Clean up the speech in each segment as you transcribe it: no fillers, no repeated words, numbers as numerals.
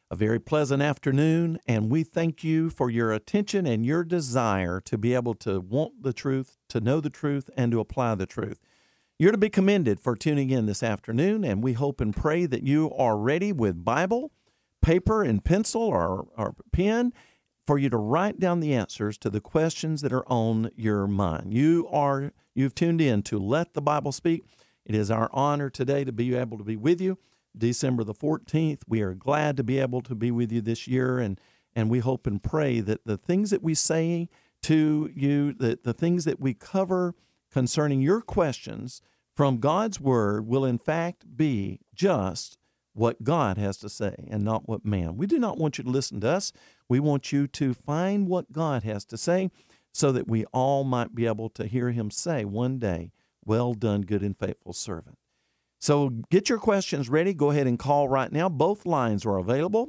a very pleasant afternoon, and we thank you for your attention and your desire to be able to want the truth, to know the truth, and to apply the truth. You're to be commended for tuning in this afternoon, and we hope and pray that you are ready with Bible, paper, and pencil or pen for you to write down the answers to the questions that are on your mind. You've tuned in to Let the Bible Speak. It is our honor today to be able to be with you. December the 14th, we are glad to be able to be with you this year, and we hope and pray that the things that we say to you, that the things that we cover concerning your questions from God's Word will in fact be just what God has to say and not what man. We do not want you to listen to us. We want you to find what God has to say so that we all might be able to hear Him say one day, "Well done, good and faithful servant." So get your questions ready. Go ahead and call right now. Both lines are available,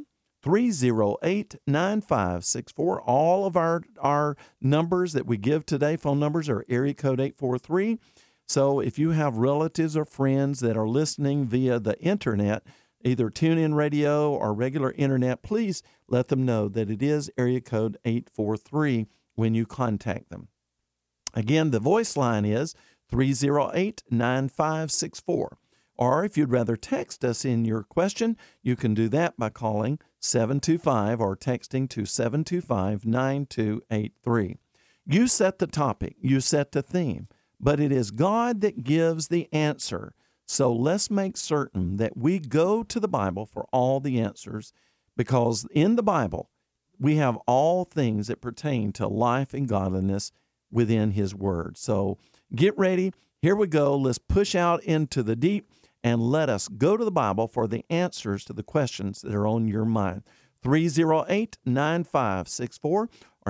308-9564. All of our numbers that we give today, phone numbers, are area code 843. So if you have relatives or friends that are listening via the internet, either TuneIn Radio or regular internet, please let them know that it is area code 843 when you contact them. Again, the voice line is 308-9564. Or if you'd rather text us in your question, you can do that by calling 725 or texting to 725-9283. You set the topic, you set the theme, but it is God that gives the answer. So let's make certain that we go to the Bible for all the answers, because in the Bible, we have all things that pertain to life and godliness within His Word. So get ready. Here we go. Let's push out into the deep and let us go to the Bible for the answers to the questions that are on your mind. 308-9564 or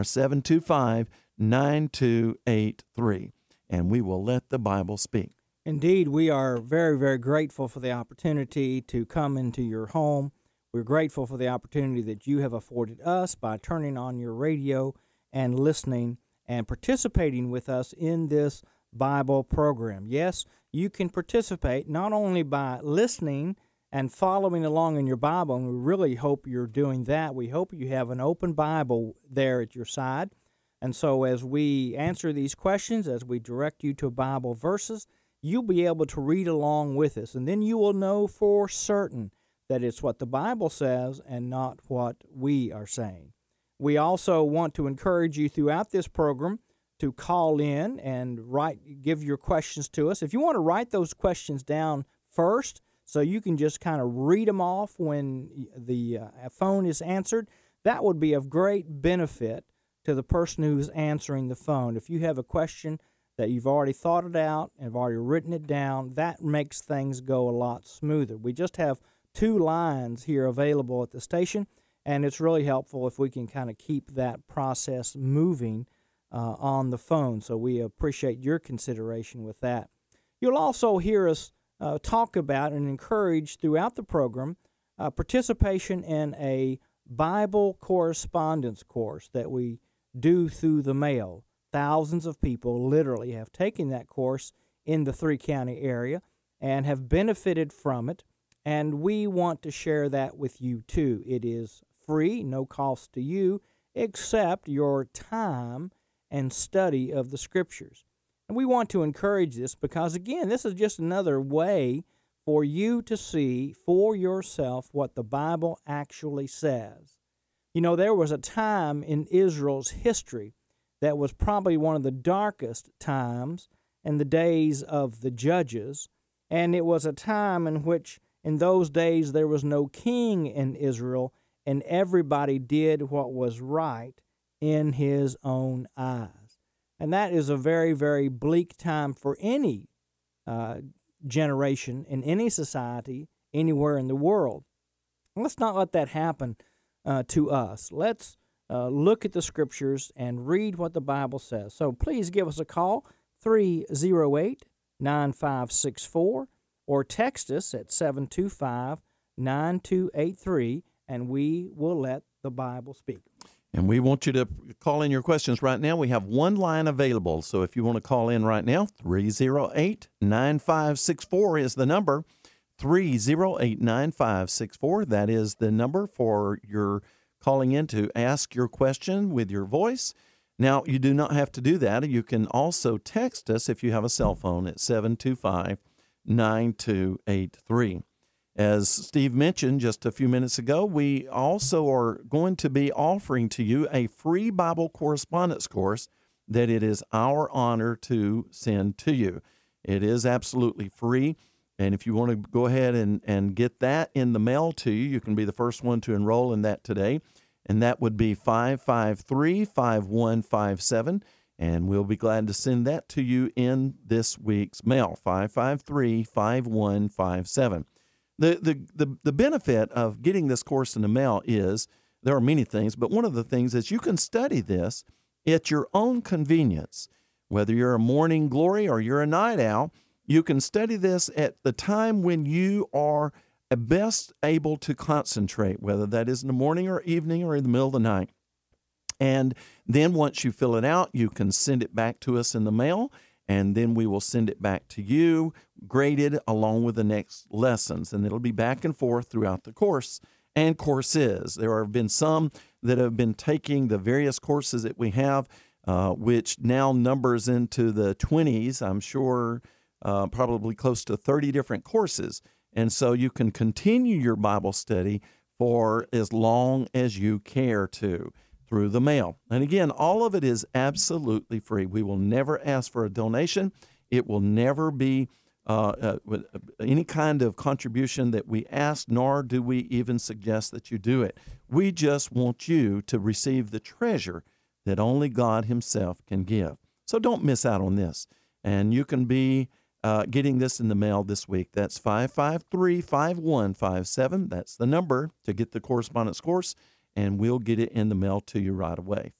725-9283. And we will let the Bible speak. Indeed, we are very, very grateful for the opportunity to come into your home. We're grateful for the opportunity that you have afforded us by turning on your radio and listening and participating with us in this Bible program. Yes, you can participate not only by listening and following along in your Bible, and we really hope you're doing that. We hope you have an open Bible there at your side. And so as we answer these questions, as we direct you to Bible verses, you'll be able to read along with us, and then you will know for certain that it's what the Bible says and not what we are saying. We also want to encourage you throughout this program to call in and give your questions to us. If you want to write those questions down first so you can just kind of read them off when the phone is answered, that would be of great benefit to the person who's answering the phone. If you have a question that you've already thought it out and have already written it down, that makes things go a lot smoother. We just have 2 lines here available at the station, and it's really helpful if we can kind of keep that process moving on the phone. So we appreciate your consideration with that. You'll also hear us talk about and encourage throughout the program participation in a Bible correspondence course that we do through the mail. Thousands of people literally have taken that course in the 3-county area and have benefited from it, and we want to share that with you too. It is free, no cost to you, except your time and study of the Scriptures. And we want to encourage this because, again, this is just another way for you to see for yourself what the Bible actually says. You know, there was a time in Israel's history that was probably one of the darkest times in the days of the judges, and it was a time in which, in those days, there was no king in Israel, and everybody did what was right in his own eyes. And that is a very, very bleak time for any generation in any society anywhere in the world. Let's not let that happen to us. Let's look at the Scriptures and read what the Bible says. So please give us a call, 308-9564, or text us at 725-9283, and we will let the Bible speak. And we want you to call in your questions right now. We have 1 line available, so if you want to call in right now, 308-9564 is the number. 308-9564. That is the number for your calling in to ask your question with your voice. Now, you do not have to do that. You can also text us if you have a cell phone at 725-9283. As Steve mentioned just a few minutes ago, we also are going to be offering to you a free Bible correspondence course that it is our honor to send to you. It is absolutely free, and if you want to go ahead and get that in the mail to you, you can be the first one to enroll in that today, and that would be 553-5157, and we'll be glad to send that to you in this week's mail, 553-5157. The benefit of getting this course in the mail is, there are many things, but one of the things is you can study this at your own convenience. Whether you're a morning glory or you're a night owl, you can study this at the time when you are best able to concentrate, whether that is in the morning or evening or in the middle of the night. And then once you fill it out, you can send it back to us in the mail, and then we will send it back to you, graded along with the next lessons. And it'll be back and forth throughout the course and courses. There have been some that have been taking the various courses that we have, which now numbers into the 20s, I'm sure probably close to 30 different courses. And so you can continue your Bible study for as long as you care to through the mail. And again, all of it is absolutely free. We will never ask for a donation. It will never be any kind of contribution that we ask, nor do we even suggest that you do it. We just want you to receive the treasure that only God Himself can give. So don't miss out on this. And you can be getting this in the mail this week. That's 553-5157. That's the number to get the correspondence course, and we'll get it in the mail to you right away.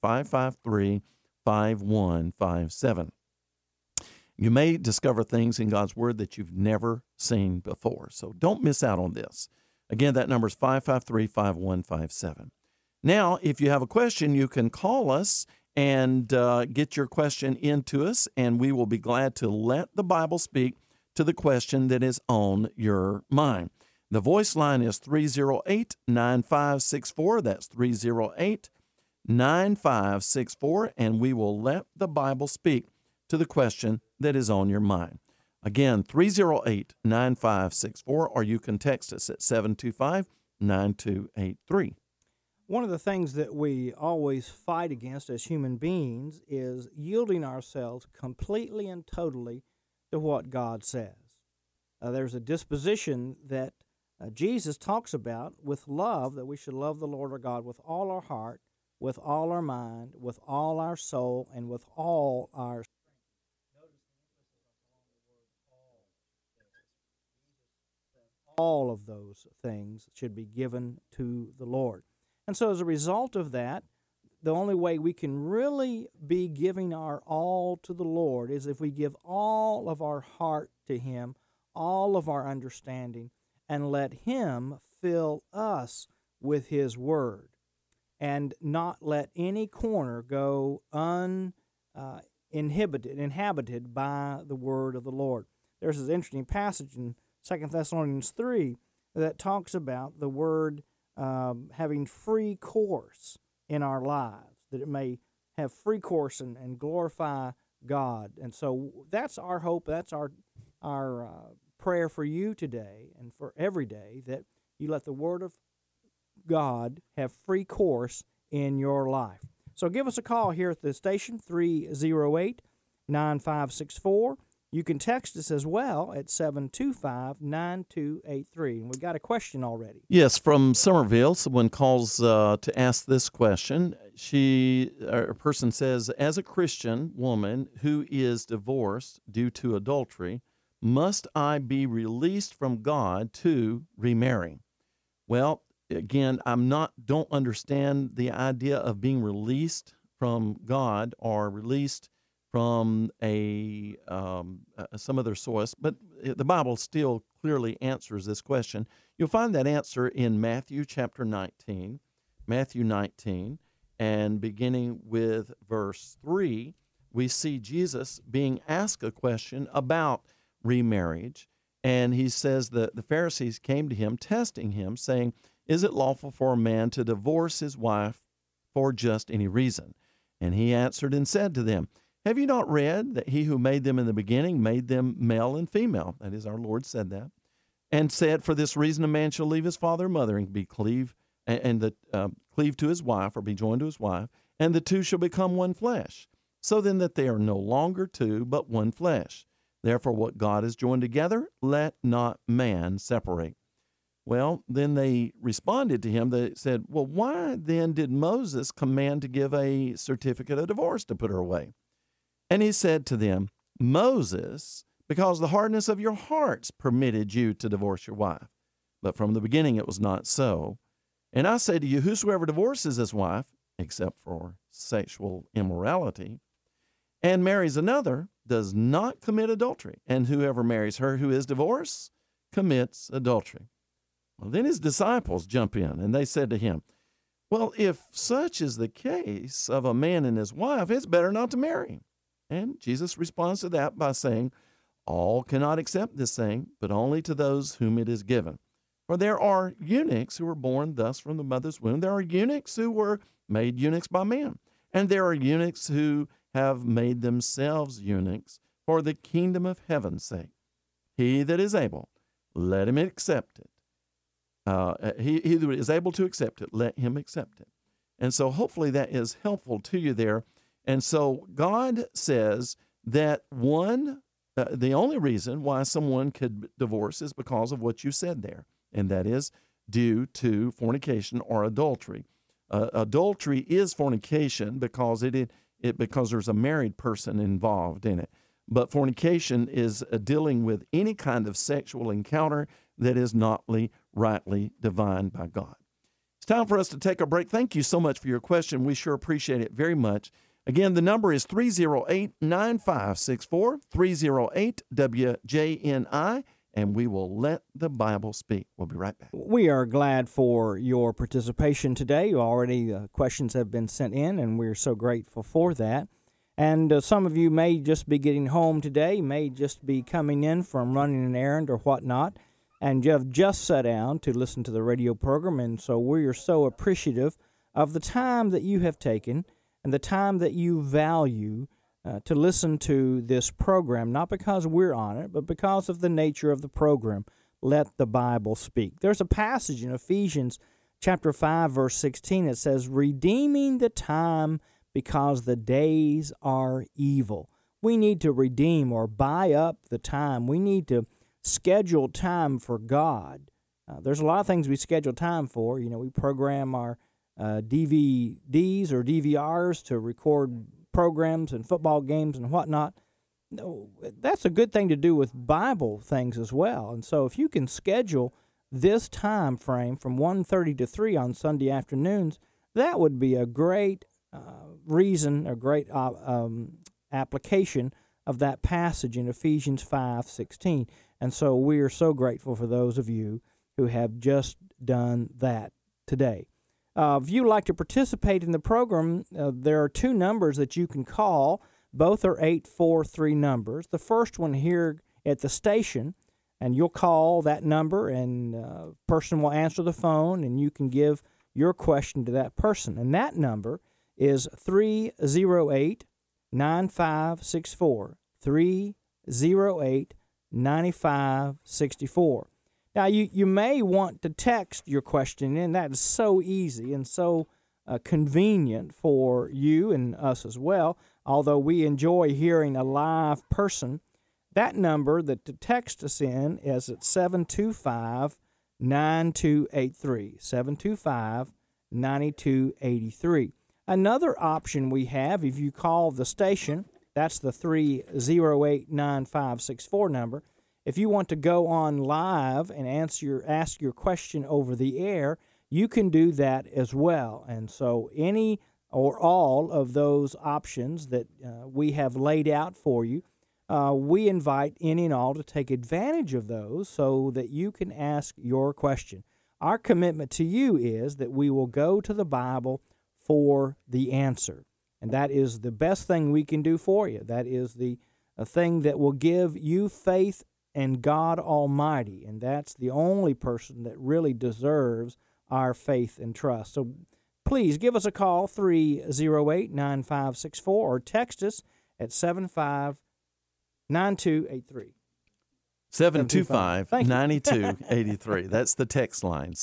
553-5157. You may discover things in God's Word that you've never seen before. So don't miss out on this. Again, that number is 553-5157. Now, if you have a question, you can call us and get your question into us, and we will be glad to let the Bible speak to the question that is on your mind. The voice line is 308-9564. That's 308-9564, and we will let the Bible speak to the question that is on your mind. Again, 308-9564, or you can text us at 725-9283. One of the things that we always fight against as human beings is yielding ourselves completely and totally to what God says. There's a disposition that Jesus talks about with love, that we should love the Lord our God with all our heart, with all our mind, with all our soul, and with all our strength. All of those things should be given to the Lord. And so as a result of that, the only way we can really be giving our all to the Lord is if we give all of our heart to Him, all of our understanding, and let Him fill us with His Word, and not let any corner go inhabited by the Word of the Lord. There's this interesting passage in 2 Thessalonians 3 that talks about the Word having free course in our lives, that it may have free course and glorify God. And so that's our hope, that's our prayer for you today and for every day, that you let the Word of God have free course in your life. So give us a call here at the station, 308-9564. You can text us as well at 725-9283. And we've got a question already. Yes, from Somerville, someone calls to ask this question. A person says, as a Christian woman who is divorced due to adultery, must I be released from God to remarry? Well, again, don't understand the idea of being released from God or released from some other source, but the Bible still clearly answers this question. You'll find that answer in Matthew chapter 19, and beginning with verse 3, we see Jesus being asked a question about remarriage, And he says that the Pharisees came to him, testing him, saying, "Is it lawful for a man to divorce his wife for just any reason?" And he answered and said to them, "Have you not read that he who made them in the beginning made them male and female?" That is, our Lord said that. And said, "For this reason a man shall leave his father and mother and be cleave to his wife, or be joined to his wife, and the two shall become one flesh. So then that they are no longer two, but one flesh. Therefore what God has joined together, let not man separate." Well, then they responded to him. They said, "Well, why then did Moses command to give a certificate of divorce to put her away?" And he said to them, "Moses, because the hardness of your hearts permitted you to divorce your wife. But from the beginning it was not so. And I say to you, whosoever divorces his wife, except for sexual immorality, and marries another, does not commit adultery. And whoever marries her who is divorced commits adultery." Well, then his disciples jump in, and they said to him, "Well, if such is the case of a man and his wife, it's better not to marry." And Jesus responds to that by saying, "All cannot accept this saying, but only to those whom it is given. For there are eunuchs who were born thus from the mother's womb. There are eunuchs who were made eunuchs by man. And there are eunuchs who have made themselves eunuchs for the kingdom of heaven's sake. He that is able, let him accept it. He that is able to accept it, let him accept it." And so hopefully that is helpful to you there. And so God says that the only reason why someone could divorce is because of what you said there, and that is due to fornication or adultery. Adultery is fornication because because there's a married person involved in it. But fornication is dealing with any kind of sexual encounter that is not rightly divined by God. It's time for us to take a break. Thank you so much for your question. We sure appreciate it very much. Again, the number is 308-9564, 308-WJNI, and we will let the Bible speak. We'll be right back. We are glad for your participation today. Already questions have been sent in, and we're so grateful for that. And some of you may just be getting home today, may just be coming in from running an errand or whatnot, and you have just sat down to listen to the radio program, and so we are so appreciative of the time that you have taken and the time that you value to listen to this program, not because we're on it, but because of the nature of the program. Let the Bible speak. There's a passage in Ephesians chapter 5, verse 16 that says, "Redeeming the time because the days are evil." We need to redeem or buy up the time. We need to schedule time for God. There's a lot of things we schedule time for. We program our DVDs or DVRs to record programs and football games and whatnot. That's a good thing to do with Bible things as well. And so if you can schedule this time frame from 1:30 to 3 on Sunday afternoons, that would be a great reason, a great application of that passage in Ephesians 5:16. And so we are so grateful for those of you who have just done that today. If you'd like to participate in the program, there are two numbers that you can call. Both are 843 numbers. The first one here at the station, and you'll call that number, and a person will answer the phone, and you can give your question to that person. And that number is 308-9564, 308-9564. Now, you may want to text your question in. That is so easy and so convenient for you and us as well, although we enjoy hearing a live person. That number that to text us in is at 725-9283, 725-9283. Another option we have, if you call the station, that's the 308-9564 number. If you want to go on live and ask your question over the air, you can do that as well. And so any or all of those options that we have laid out for you, we invite any and all to take advantage of those so that you can ask your question. Our commitment to you is that we will go to the Bible for the answer. And that is the best thing we can do for you. That is the thing that will give you faith and God Almighty, and that's the only person that really deserves our faith and trust. So please give us a call, 308-9564, or text us at 759283. 725-9283. That's the text line,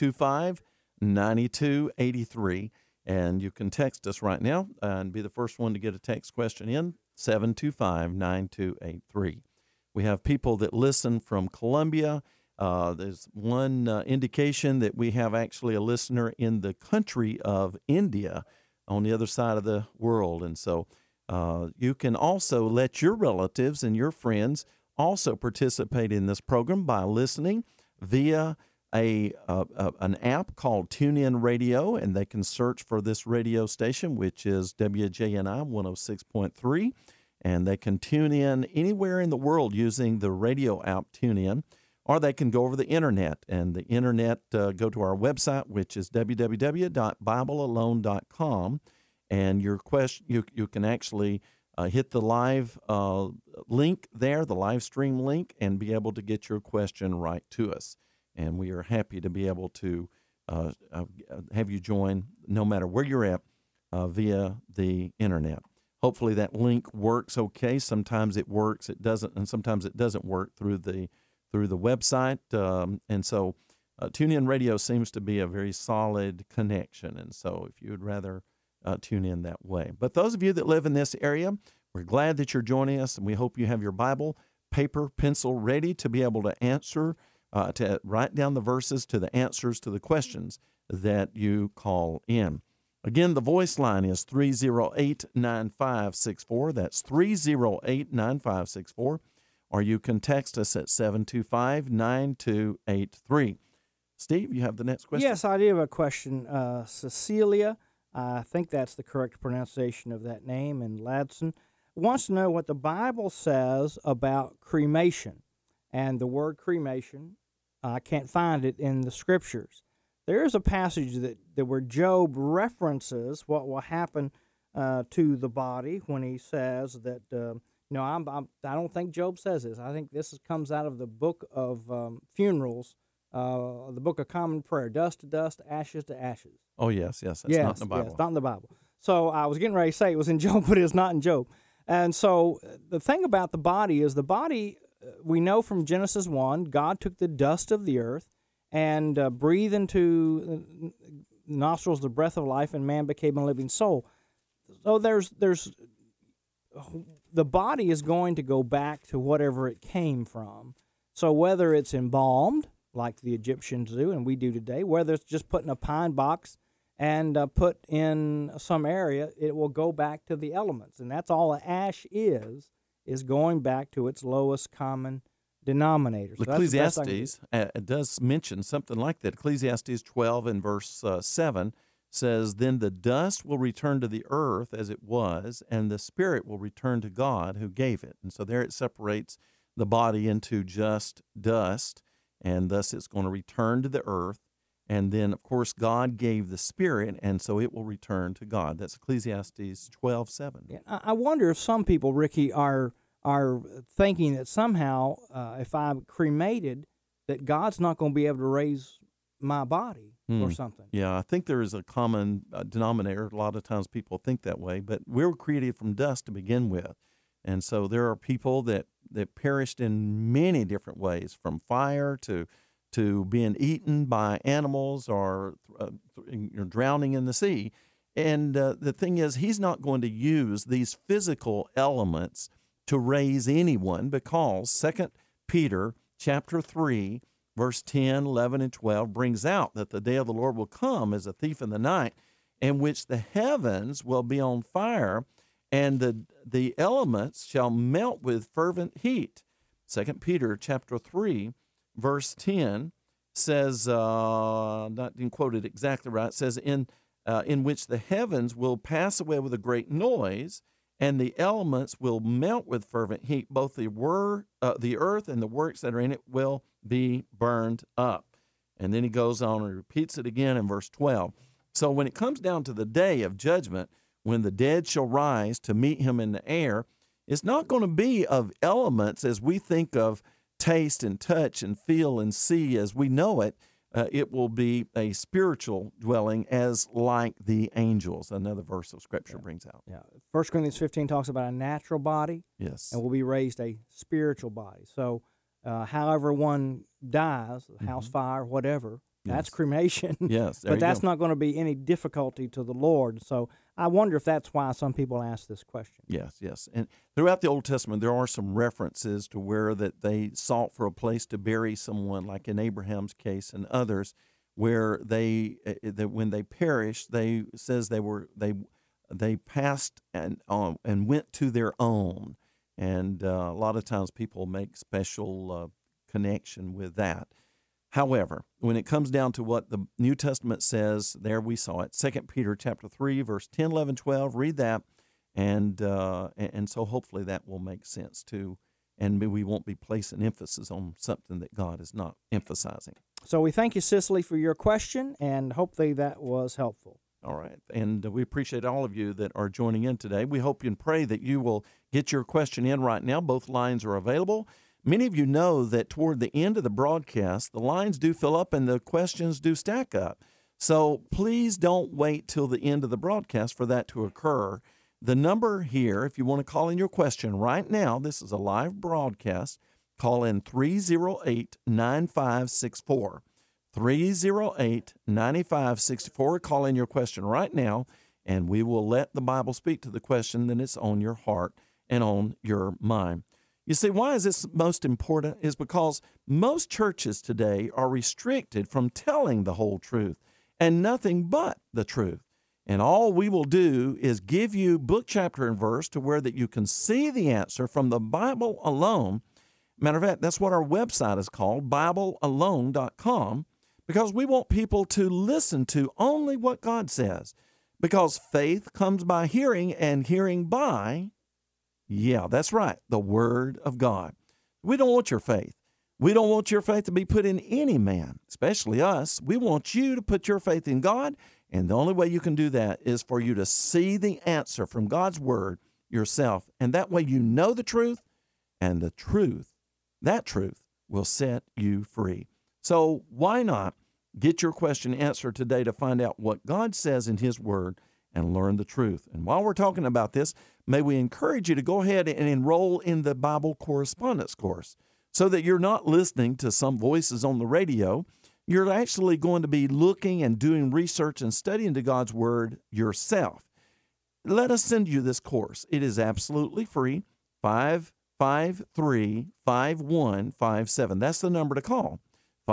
725-9283. And you can text us right now and be the first one to get a text question in, 725-9283. We have people that listen from Colombia. There's one indication that we have actually a listener in the country of India on the other side of the world. And so you can also let your relatives and your friends also participate in this program by listening via an app called TuneIn Radio, and they can search for this radio station, which is WJNI 106.3, and they can tune in anywhere in the world using the radio app TuneIn, or they can go over the internet, and the internet, go to our website, which is www.biblealone.com, and your question, you can actually hit the live link there, the live stream link, and be able to get your question right to us. And we are happy to be able to have you join no matter where you're at via the internet. Hopefully that link works okay. Sometimes it works, it doesn't, and sometimes it doesn't work through the website. And so TuneIn Radio seems to be a very solid connection. And so if you would rather tune in that way. But those of you that live in this area, we're glad that you're joining us, and we hope you have your Bible, paper, pencil ready to be able to answer, to write down the verses to the answers to the questions that you call in. Again, the voice line is 308-9564. That's 308-9564. Or you can text us at 725-9283. Steve, you have the next question? Yes, I do have a question. Cecilia, I think that's the correct pronunciation of that name, in Ladson, wants to know what the Bible says about cremation. And the word cremation, I can't find it in the Scriptures. There is a passage that where Job references what will happen to the body when he says that, I don't think Job says this. I think this comes out of the book of funerals, the book of common prayer, dust to dust, ashes to ashes. Oh, yes. That's not in the Bible. Yes, not in the Bible. So I was getting ready to say it was in Job, but it's not in Job. And so the thing about the body is we know from Genesis 1, God took the dust of the earth and breathed into nostrils the breath of life, and man became a living soul. So there's the body is going to go back to whatever it came from. So whether it's embalmed, like the Egyptians do and we do today, whether it's just put in a pine box and put in some area, it will go back to the elements. And that's all ash is going back to its lowest common denominator. So Ecclesiastes does mention something like that. Ecclesiastes 12 and verse 7 says, "Then the dust will return to the earth as it was, and the spirit will return to God who gave it." And so there it separates the body into just dust, and thus it's going to return to the earth. And then, of course, God gave the spirit, and so it will return to God. That's Ecclesiastes 12:7. Yeah, I wonder if some people, Ricky, are thinking that somehow if I'm cremated, that God's not going to be able to raise my body or something. Yeah, I think there is a common denominator. A lot of times people think that way, but we were created from dust to begin with. And so there are people that perished in many different ways, from fire to being eaten by animals or drowning in the sea. And the thing is, he's not going to use these physical elements to raise anyone, because 2 Peter chapter 3, verse 10, 11, and 12 brings out that the day of the Lord will come as a thief in the night, in which the heavens will be on fire, and the elements shall melt with fervent heat. 2 Peter chapter 3, verse 10 says, not didn't quote it exactly right, says, in which the heavens will pass away with a great noise, and the elements will melt with fervent heat. Both the earth and the works that are in it will be burned up. And then he goes on and repeats it again in verse 12. So when it comes down to the day of judgment, when the dead shall rise to meet him in the air, it's not going to be of elements as we think of taste and touch and feel and see as we know it. It will be a spiritual dwelling as like the angels. Another verse of Scripture brings out. Yeah. 1 Corinthians 15 talks about a natural body. Yes. And will be raised a spiritual body. So however one dies, house fire, whatever, that's cremation. Yes. But that's not going to be any difficulty to the Lord. So I wonder if that's why some people ask this question. Yes. And throughout the Old Testament, there are some references to where that they sought for a place to bury someone, like in Abraham's case and others, where that when they perished, they passed and went to their own. And a lot of times people make special connection with that. However, when it comes down to what the New Testament says, there we saw it, 2 Peter chapter 3, verse 10, 11, 12, read that, and so hopefully that will make sense too, and we won't be placing emphasis on something that God is not emphasizing. So we thank you, Cicely, for your question, and hopefully that was helpful. All right, and we appreciate all of you that are joining in today. We hope and pray that you will get your question in right now. Both lines are available. Many of you know that toward the end of the broadcast, the lines do fill up and the questions do stack up. So please don't wait till the end of the broadcast for that to occur. The number here, if you want to call in your question right now, this is a live broadcast, call in 308-9564. 308-9564. Call in your question right now, and we will let the Bible speak to the question that is on your heart and on your mind. You see, why is this most important? Is because most churches today are restricted from telling the whole truth and nothing but the truth. And all we will do is give you book, chapter, and verse to where that you can see the answer from the Bible alone. Matter of fact, that's what our website is called, BibleAlone.com, because we want people to listen to only what God says. Because faith comes by hearing, and hearing by, yeah, that's right, the Word of God. We don't want your faith. We don't want your faith to be put in any man, especially us. We want you to put your faith in God, and the only way you can do that is for you to see the answer from God's Word yourself. And that way you know the truth, and the truth, that truth, will set you free. So why not get your question answered today to find out what God says in His Word and learn the truth? And while we're talking about this, may we encourage you to go ahead and enroll in the Bible correspondence course so that you're not listening to some voices on the radio. You're actually going to be looking and doing research and studying to God's Word yourself. Let us send you this course. It is absolutely free, 553-5157. That's the number to call,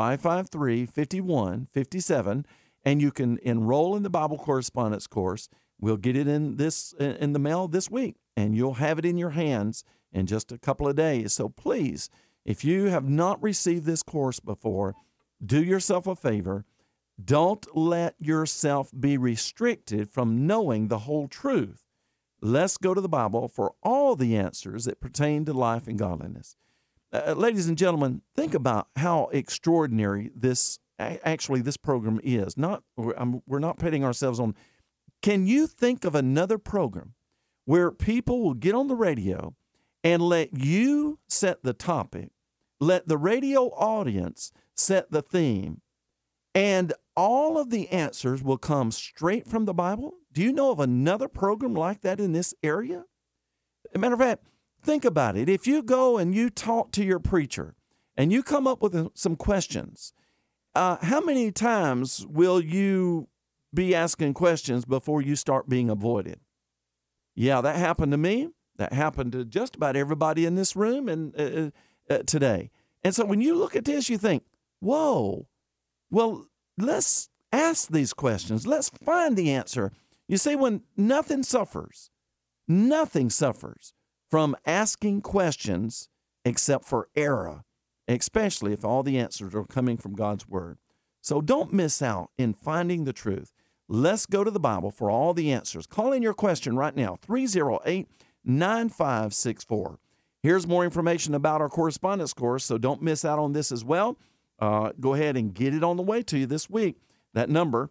553-5157, and you can enroll in the Bible correspondence course. We'll get it in the mail this week, and you'll have it in your hands in just a couple of days. So please, if you have not received this course before, do yourself a favor. Don't let yourself be restricted from knowing the whole truth. Let's go to the Bible for all the answers that pertain to life and godliness. Ladies and gentlemen, think about how extraordinary this program is. We're not pitting ourselves on. Can you think of another program where people will get on the radio and let you set the topic, let the radio audience set the theme, and all of the answers will come straight from the Bible? Do you know of another program like that in this area? As a matter of fact, think about it. If you go and you talk to your preacher and you come up with some questions, how many times will you be asking questions before you start being avoided? Yeah, that happened to me. That happened to just about everybody in this room and today. And so when you look at this, you think, whoa, well, let's ask these questions. Let's find the answer. You see, when nothing suffers from asking questions except for error, especially if all the answers are coming from God's Word. So don't miss out in finding the truth. Let's go to the Bible for all the answers. Call in your question right now, 308-9564. Here's more information about our correspondence course, so don't miss out on this as well. Go ahead and get it on the way to you this week. That number,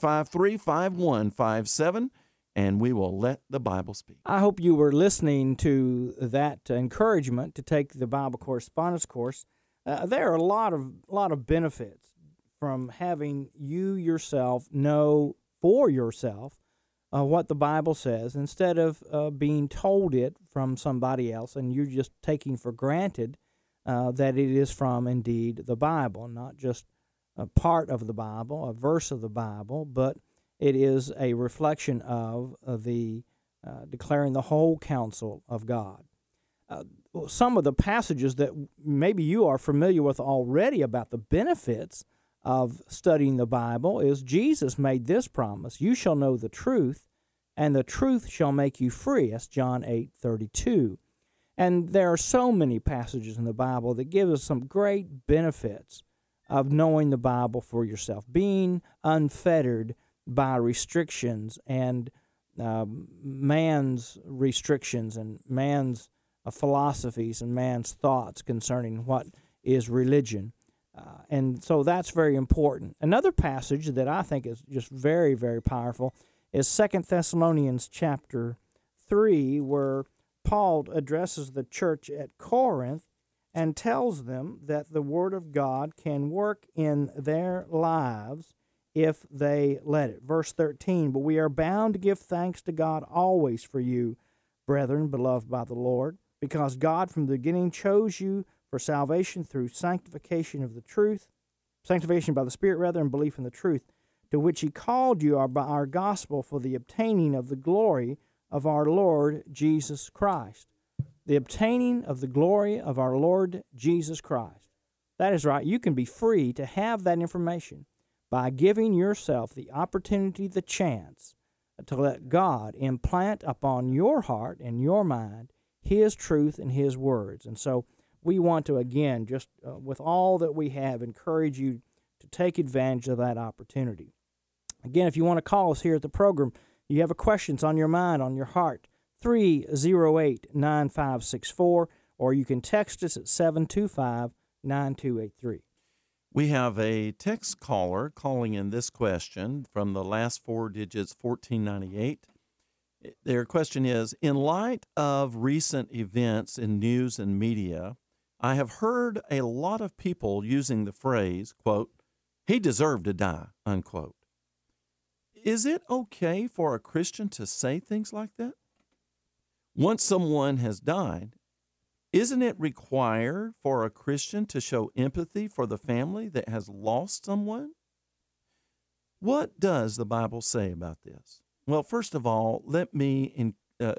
553-5157, and we will let the Bible speak. I hope you were listening to that encouragement to take the Bible correspondence course. there are a lot of benefits from having you yourself know for yourself what the Bible says instead of being told it from somebody else, and you're just taking for granted that it is from indeed the Bible, not just a part of the Bible, a verse of the Bible, but it is a reflection of the declaring the whole counsel of God. Some of the passages that maybe you are familiar with already about the benefits of studying the Bible is Jesus made this promise: "You shall know the truth, and the truth shall make you free." That's John 8:32. And there are so many passages in the Bible that give us some great benefits of knowing the Bible for yourself, being unfettered by restrictions and man's restrictions and man's philosophies and man's thoughts concerning what is religion. And so that's very important. Another passage that I think is just very, very powerful is 2 Thessalonians chapter 3, where Paul addresses the church at Corinth and tells them that the Word of God can work in their lives if they let it. Verse 13, "But we are bound to give thanks to God always for you, brethren, beloved by the Lord, because God from the beginning chose you for salvation through sanctification by the Spirit rather, and belief in the truth, to which He called you by our gospel for the obtaining of the glory of our Lord Jesus Christ." The obtaining of the glory of our Lord Jesus Christ. That is right. You can be free to have that information by giving yourself the opportunity, the chance, to let God implant upon your heart and your mind His truth and His words. And so we want to, again, just with all that we have, encourage you to take advantage of that opportunity. Again, if you want to call us here at the program, you have a questions on your mind, on your heart, 308-9564, or you can text us at 725-9283. We have a text caller calling in this question from the last four digits, 1498. Their question is, in light of recent events in news and media, I have heard a lot of people using the phrase, quote, "He deserved to die," unquote. Is it okay for a Christian to say things like that? Once someone has died, isn't it required for a Christian to show empathy for the family that has lost someone? What does the Bible say about this? Well, first of all, let me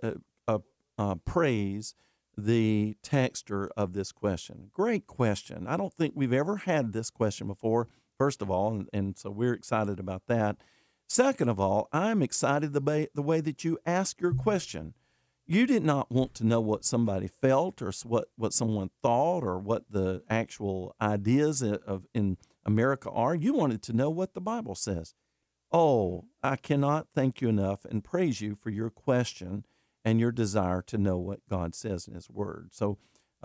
praise the texter of this question. Great question. I don't think we've ever had this question before, first of all, and so we're excited about that. Second of all, I'm excited the way that you ask your question. You did not want to know what somebody felt or what someone thought or what the actual ideas in America are. You wanted to know what the Bible says. Oh, I cannot thank you enough and praise you for your question and your desire to know what God says in His Word. So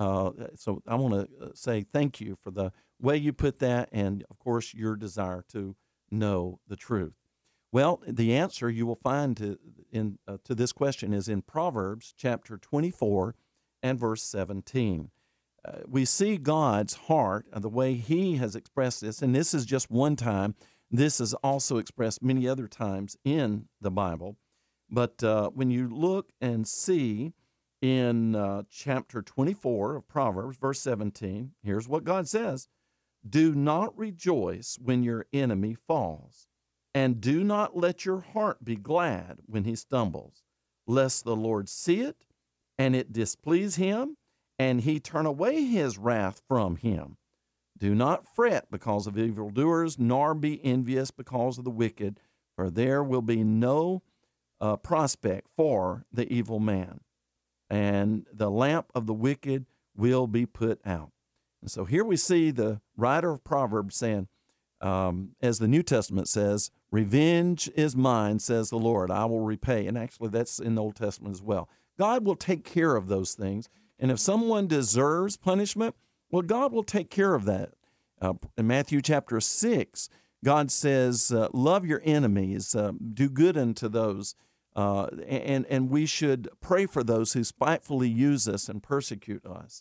I want to say thank you for the way you put that and, of course, your desire to know the truth. Well, the answer you will find to this question is in Proverbs chapter 24 and verse 17. We see God's heart, the way He has expressed this, and this is just one time. This is also expressed many other times in the Bible. But when you look and see in chapter 24 of Proverbs, verse 17, here's what God says: "Do not rejoice when your enemy falls, and do not let your heart be glad when he stumbles, lest the Lord see it, and it displease Him, and He turn away His wrath from him. Do not fret because of evildoers, nor be envious because of the wicked, for there will be no prospect for the evil man, and the lamp of the wicked will be put out." And so here we see the writer of Proverbs saying, as the New Testament says, "Revenge is mine, says the Lord, I will repay." And actually that's in the Old Testament as well. God will take care of those things. And if someone deserves punishment, well, God will take care of that. In Matthew chapter 6, God says, love your enemies, do good unto those, and we should pray for those who spitefully use us and persecute us.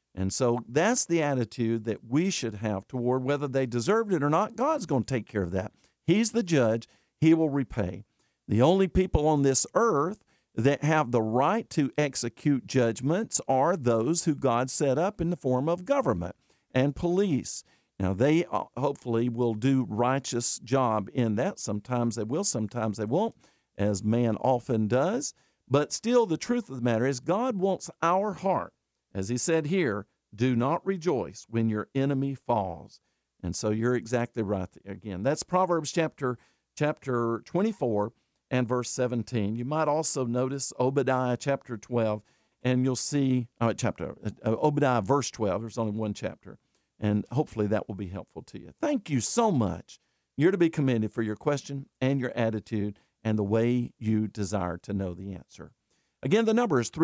And so that's the attitude that we should have toward whether they deserved it or not. God's going to take care of that. He's the judge. He will repay. The only people on this earth that have the right to execute judgments are those who God set up in the form of government and police. Now, they hopefully will do righteous job in that. Sometimes they will, sometimes they won't, as man often does. But still, the truth of the matter is God wants our heart. As he said here, do not rejoice when your enemy falls. And so you're exactly right again. That's Proverbs chapter 24 and verse 17. You might also notice Obadiah chapter 12, and you'll see Obadiah verse 12. There's only one chapter, and hopefully that will be helpful to you. Thank you so much. You're to be commended for your question and your attitude and the way you desire to know the answer. Again, the number is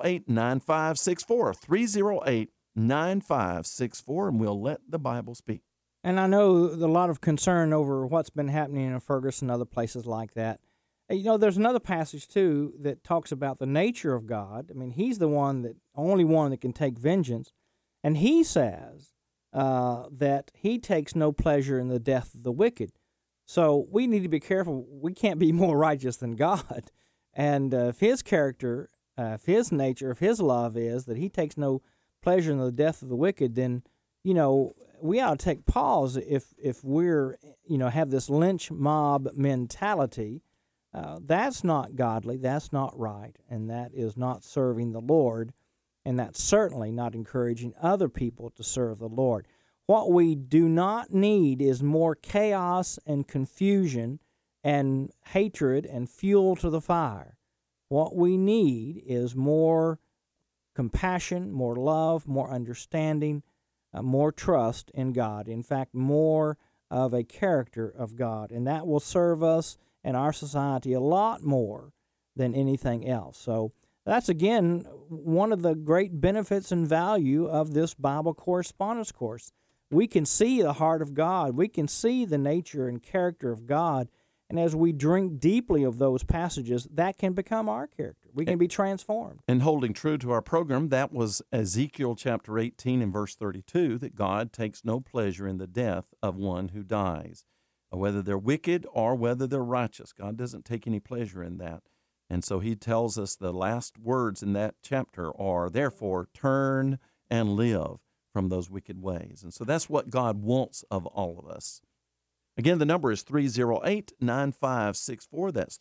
308-9564, 308-9564, and we'll let the Bible speak. And I know a lot of concern over what's been happening in Ferguson and other places like that. You know, there's another passage, too, that talks about the nature of God. I mean, he's the only one that can take vengeance. And he says that he takes no pleasure in the death of the wicked. So we need to be careful. We can't be more righteous than God. And if his character, if his nature, if his love is that he takes no pleasure in the death of the wicked, then, you know, we ought to take pause if we're, you know, have this lynch mob mentality. That's not godly, that's not right, and that is not serving the Lord, and that's certainly not encouraging other people to serve the Lord. What we do not need is more chaos and confusion and hatred and fuel to the fire. What we need is more compassion, more love, more understanding, more trust in God. In fact, more of a character of God, and that will serve us and our society a lot more than anything else. So that's, again, one of the great benefits and value of this Bible correspondence course. We can see the heart of God. We can see the nature and character of God. And as we drink deeply of those passages, that can become our character. We can be transformed. And holding true to our program, that was Ezekiel chapter 18 and verse 32, that God takes no pleasure in the death of one who dies. Whether they're wicked or whether they're righteous. God doesn't take any pleasure in that. And so he tells us the last words in that chapter are, therefore, turn and live from those wicked ways. And so that's what God wants of all of us. Again, the number is 308-9564. That's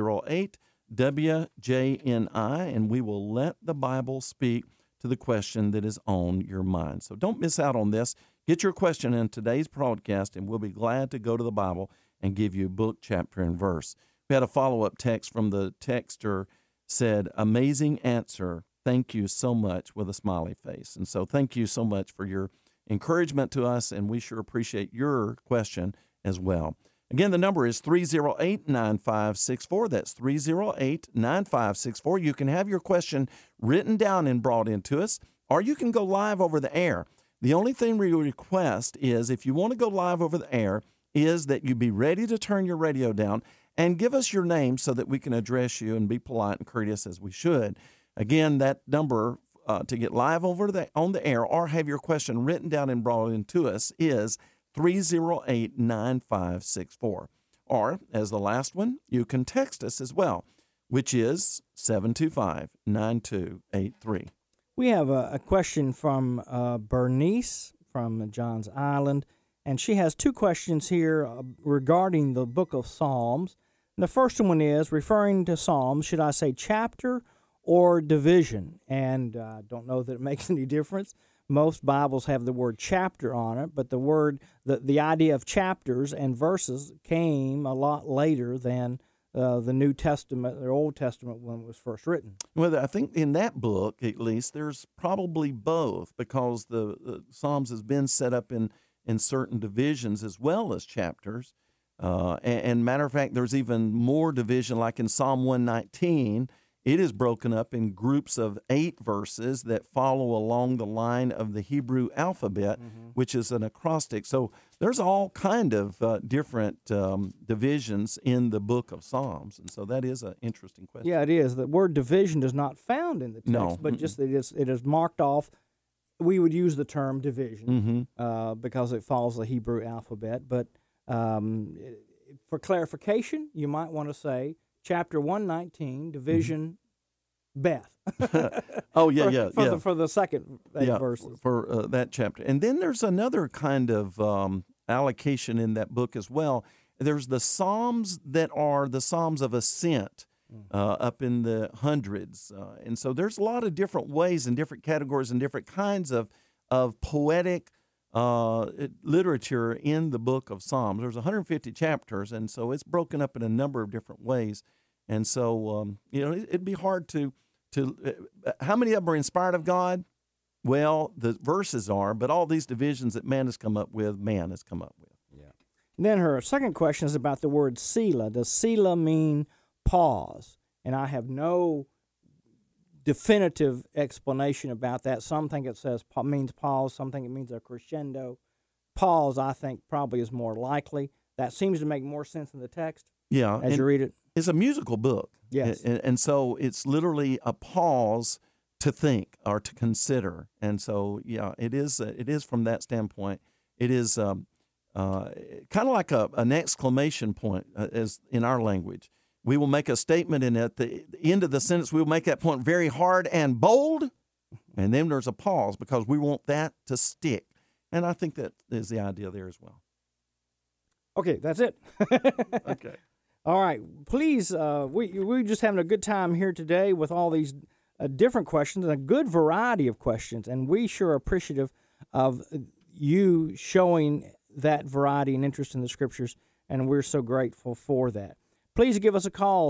308-WJNI, and we will let the Bible speak to the question that is on your mind. So don't miss out on this. Get your question in today's broadcast, and we'll be glad to go to the Bible and give you book, chapter, and verse. We had a follow-up text from the texter said, amazing answer. Thank you so much, with a smiley face. And so thank you so much for your encouragement to us, and we sure appreciate your question as well. Again, the number is 308-9564. That's 308-9564. You can have your question written down and brought into us, or you can go live over the air. The only thing we request is, if you want to go live over the air, is that you be ready to turn your radio down and give us your name so that we can address you and be polite and courteous as we should. Again, that number to get live on the air or have your question written down and brought into us is 308-9564. Or, as the last one, you can text us as well, which is 725-9283. We have a question from Bernice from Johns Island, and she has two questions here regarding the book of Psalms. And the first one is, referring to Psalms, should I say chapter or division? And I don't know that it makes any difference. Most Bibles have the word chapter on it, but the idea of chapters and verses came a lot later than the New Testament or Old Testament when it was first written. Well, I think in that book, at least, there's probably both, because the Psalms has been set up in certain divisions as well as chapters. And matter of fact, there's even more division, like in Psalm 119. It is broken up in groups of 8 verses that follow along the line of the Hebrew alphabet, which is an acrostic. So there's all kind of different divisions in the book of Psalms, and so that is an interesting question. Yeah, it is. The word division is not found in the text, No. but just it is marked off we would use the term division Mm-hmm. because it follows the Hebrew alphabet. But for clarification, you might want to say chapter 119, division Beth. Oh, yeah, For the second verses. For that chapter. And then there's another kind of allocation in that book as well. There's the Psalms that are the Psalms of Ascent up in the hundreds. And so there's a lot of different ways and different categories and different kinds of poetic literature in the book of Psalms. There's 150 chapters, and so it's broken up in a number of different ways. And so, it'd be hard to how many of them are inspired of God? Well, the verses are, but all these divisions that man has come up with. Yeah. And then her second question is about the word Selah. Does Selah mean pause? And I have no definitive explanation about that. Some think it means pause. Some think it means a crescendo. Pause, I think, probably is more likely. That seems to make more sense in the text. Yeah, as you read it. It's a musical book. Yes. And so it's literally a pause to think or to consider. And so, it is from that standpoint. It is kind of like an exclamation point as in our language. We will make a statement, and at the end of the sentence, we will make that point very hard and bold, and then there's a pause because we want that to stick. And I think that is the idea there as well. Okay, that's it. Okay. All right. Please, we're just having a good time here today with all these different questions, a good variety of questions, and we sure are appreciative of you showing that variety and interest in the Scriptures, and we're so grateful for that. Please give us a call,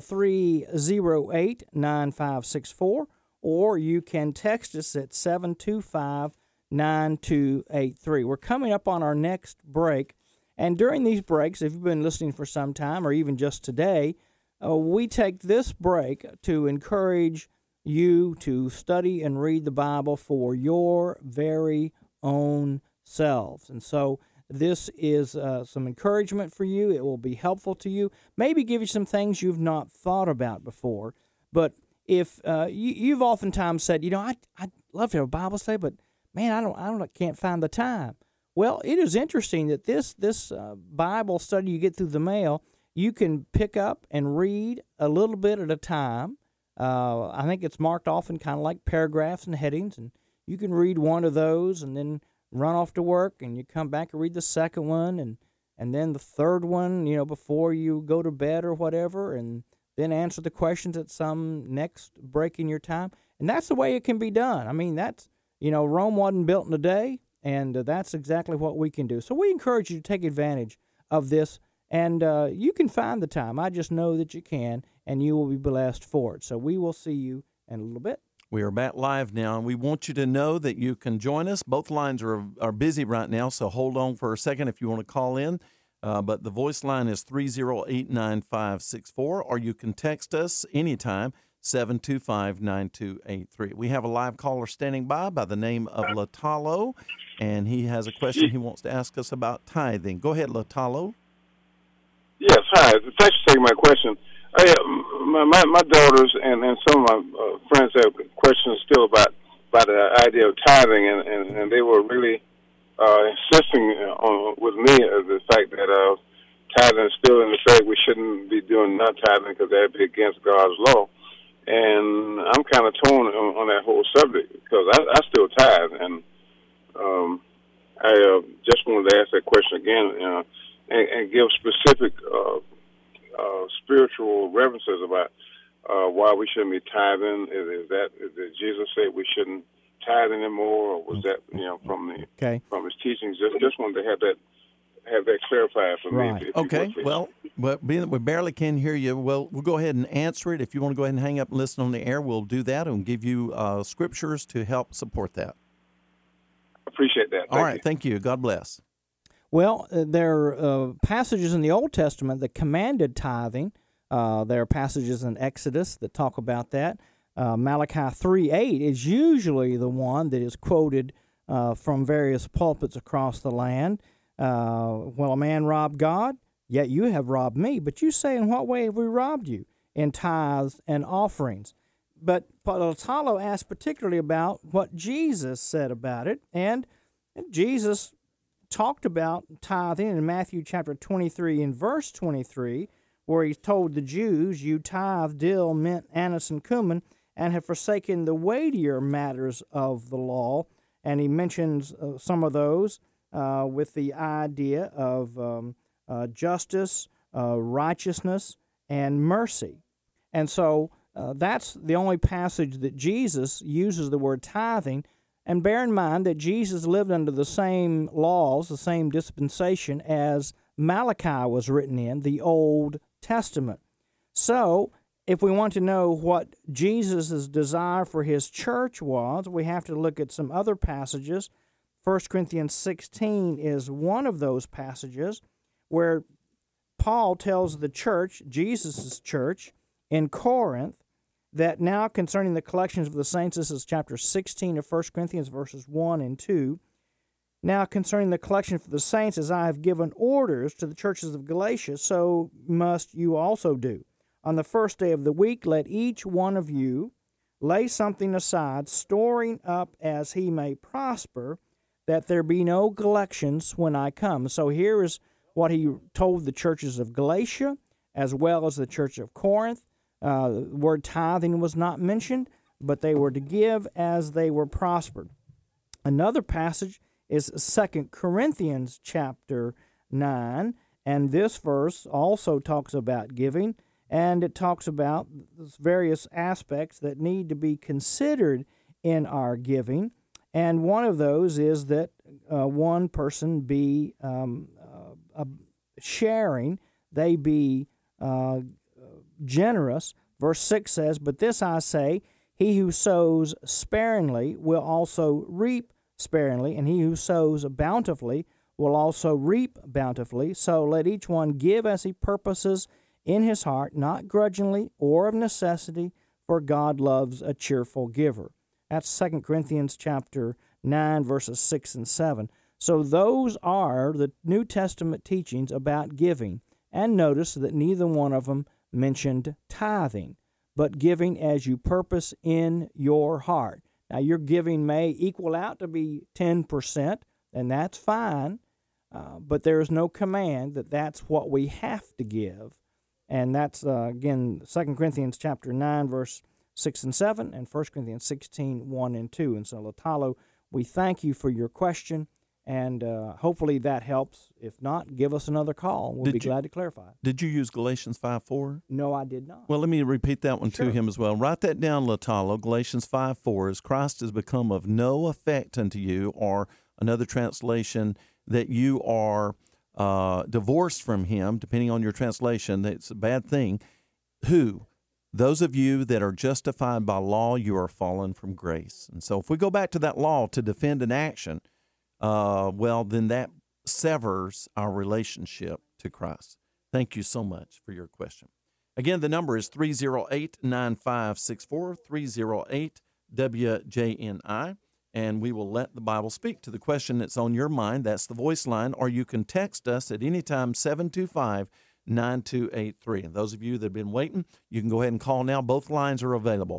308-9564, or you can text us at 725-9283. We're coming up on our next break. And during these breaks, if you've been listening for some time or even just today, we take this break to encourage you to study and read the Bible for your very own selves. And so this is some encouragement for you. It will be helpful to you. Maybe give you some things you've not thought about before. But if you've oftentimes said, I'd love to have a Bible study, but man, I can't find the time. Well, it is interesting that this Bible study you get through the mail, you can pick up and read a little bit at a time. I think it's marked off in kind of like paragraphs and headings, and you can read one of those and then run off to work, and you come back and read the second one, and then the third one, before you go to bed or whatever, and then answer the questions at some next break in your time. And that's the way it can be done. I mean, that's, Rome wasn't built in a day. And that's exactly what we can do. So we encourage you to take advantage of this, and you can find the time. I just know that you can, and you will be blessed for it. So we will see you in a little bit. We are back live now, and we want you to know that you can join us. Both lines are busy right now, so hold on for a second if you want to call in. But the voice line is 308-9564, or you can text us anytime, 725-9283. We have a live caller standing by the name of Latalo, and he has a question he wants to ask us about tithing. Go ahead, Latalo. Yes, hi. Thanks for taking my question. My daughters and some of my friends have questions still about the idea of tithing, and they were really insisting with me the fact that tithing is still in effect. We shouldn't be doing not tithing because that would be against God's law. And I'm kind of torn on that whole subject because I still tithe, and I just wanted to ask that question again and give specific spiritual references about why we shouldn't be tithing. Did Jesus say we shouldn't tithe anymore, or was that from his teachings? Just wanted to have that clarified for me. Okay. Well, being that we barely can hear you, we'll go ahead and answer it. If you want to go ahead and hang up and listen on the air, we'll do that and give you scriptures to help support that. Appreciate that. All right. Thank you. God bless. Well, there are passages in the Old Testament that commanded tithing. There are passages in Exodus that talk about that. Malachi 3:8 is usually the one that is quoted from various pulpits across the land. Will a man rob God? Yet you have robbed me. But you say, in what way have we robbed you? In tithes and offerings. But Latalo asked particularly about what Jesus said about it, and Jesus talked about tithing in Matthew chapter 23 and verse 23, where he told the Jews, "You tithe dill, mint, anise, and cumin, and have forsaken the weightier matters of the law." And he mentions some of those with the idea of justice, righteousness, and mercy. And so that's the only passage that Jesus uses the word tithing. And bear in mind that Jesus lived under the same laws, the same dispensation as Malachi was written in, the Old Testament. So, if we want to know what Jesus' desire for his church was, we have to look at some other passages. 1 Corinthians 16 is one of those passages where Paul tells the church, Jesus' church, in Corinth, that now concerning the collections of the saints, this is chapter 16 of 1 Corinthians, verses 1 and 2. Now concerning the collection for the saints, as I have given orders to the churches of Galatia, so must you also do. On the first day of the week, let each one of you lay something aside, storing up as he may prosper, that there be no collections when I come. So here is what he told the churches of Galatia, as well as the church of Corinth. The word tithing was not mentioned, but they were to give as they were prospered. Another passage is 2 Corinthians chapter 9, and this verse also talks about giving, and it talks about various aspects that need to be considered in our giving. And one of those is that one person be sharing, they be generous. Verse 6 says, "But this I say, he who sows sparingly will also reap sparingly, and he who sows bountifully will also reap bountifully. So let each one give as he purposes in his heart, not grudgingly or of necessity, for God loves a cheerful giver." That's 2 Corinthians chapter 9, verses 6 and 7. So those are the New Testament teachings about giving. And notice that neither one of them mentioned tithing, but giving as you purpose in your heart. Now, your giving may equal out to be 10%, and that's fine, but there is no command that that's what we have to give. And that's, again, 2 Corinthians chapter 9, verse 6 and 7, and 1 Corinthians 16, 1 and 2. And so, Latalo, we thank you for your question. And hopefully that helps. If not, give us another call. We'll be glad to clarify. Did you use Galatians 5:4? No, I did not. Well, let me repeat that one Sure. to him as well. Write that down, Latalo. Galatians 5:4, "As Christ has become of no effect unto you," or another translation, that you are divorced from him, depending on your translation. It's a bad thing. Who? Those of you that are justified by law, you are fallen from grace. And so if we go back to that law to defend an action, well, then that severs our relationship to Christ. Thank you so much for your question. Again, the number is 308-9564, 308-WJNI, and we will let the Bible speak to the question that's on your mind. That's the voice line, or you can text us at any time, 725-9283. And those of you that have been waiting, you can go ahead and call now. Both lines are available,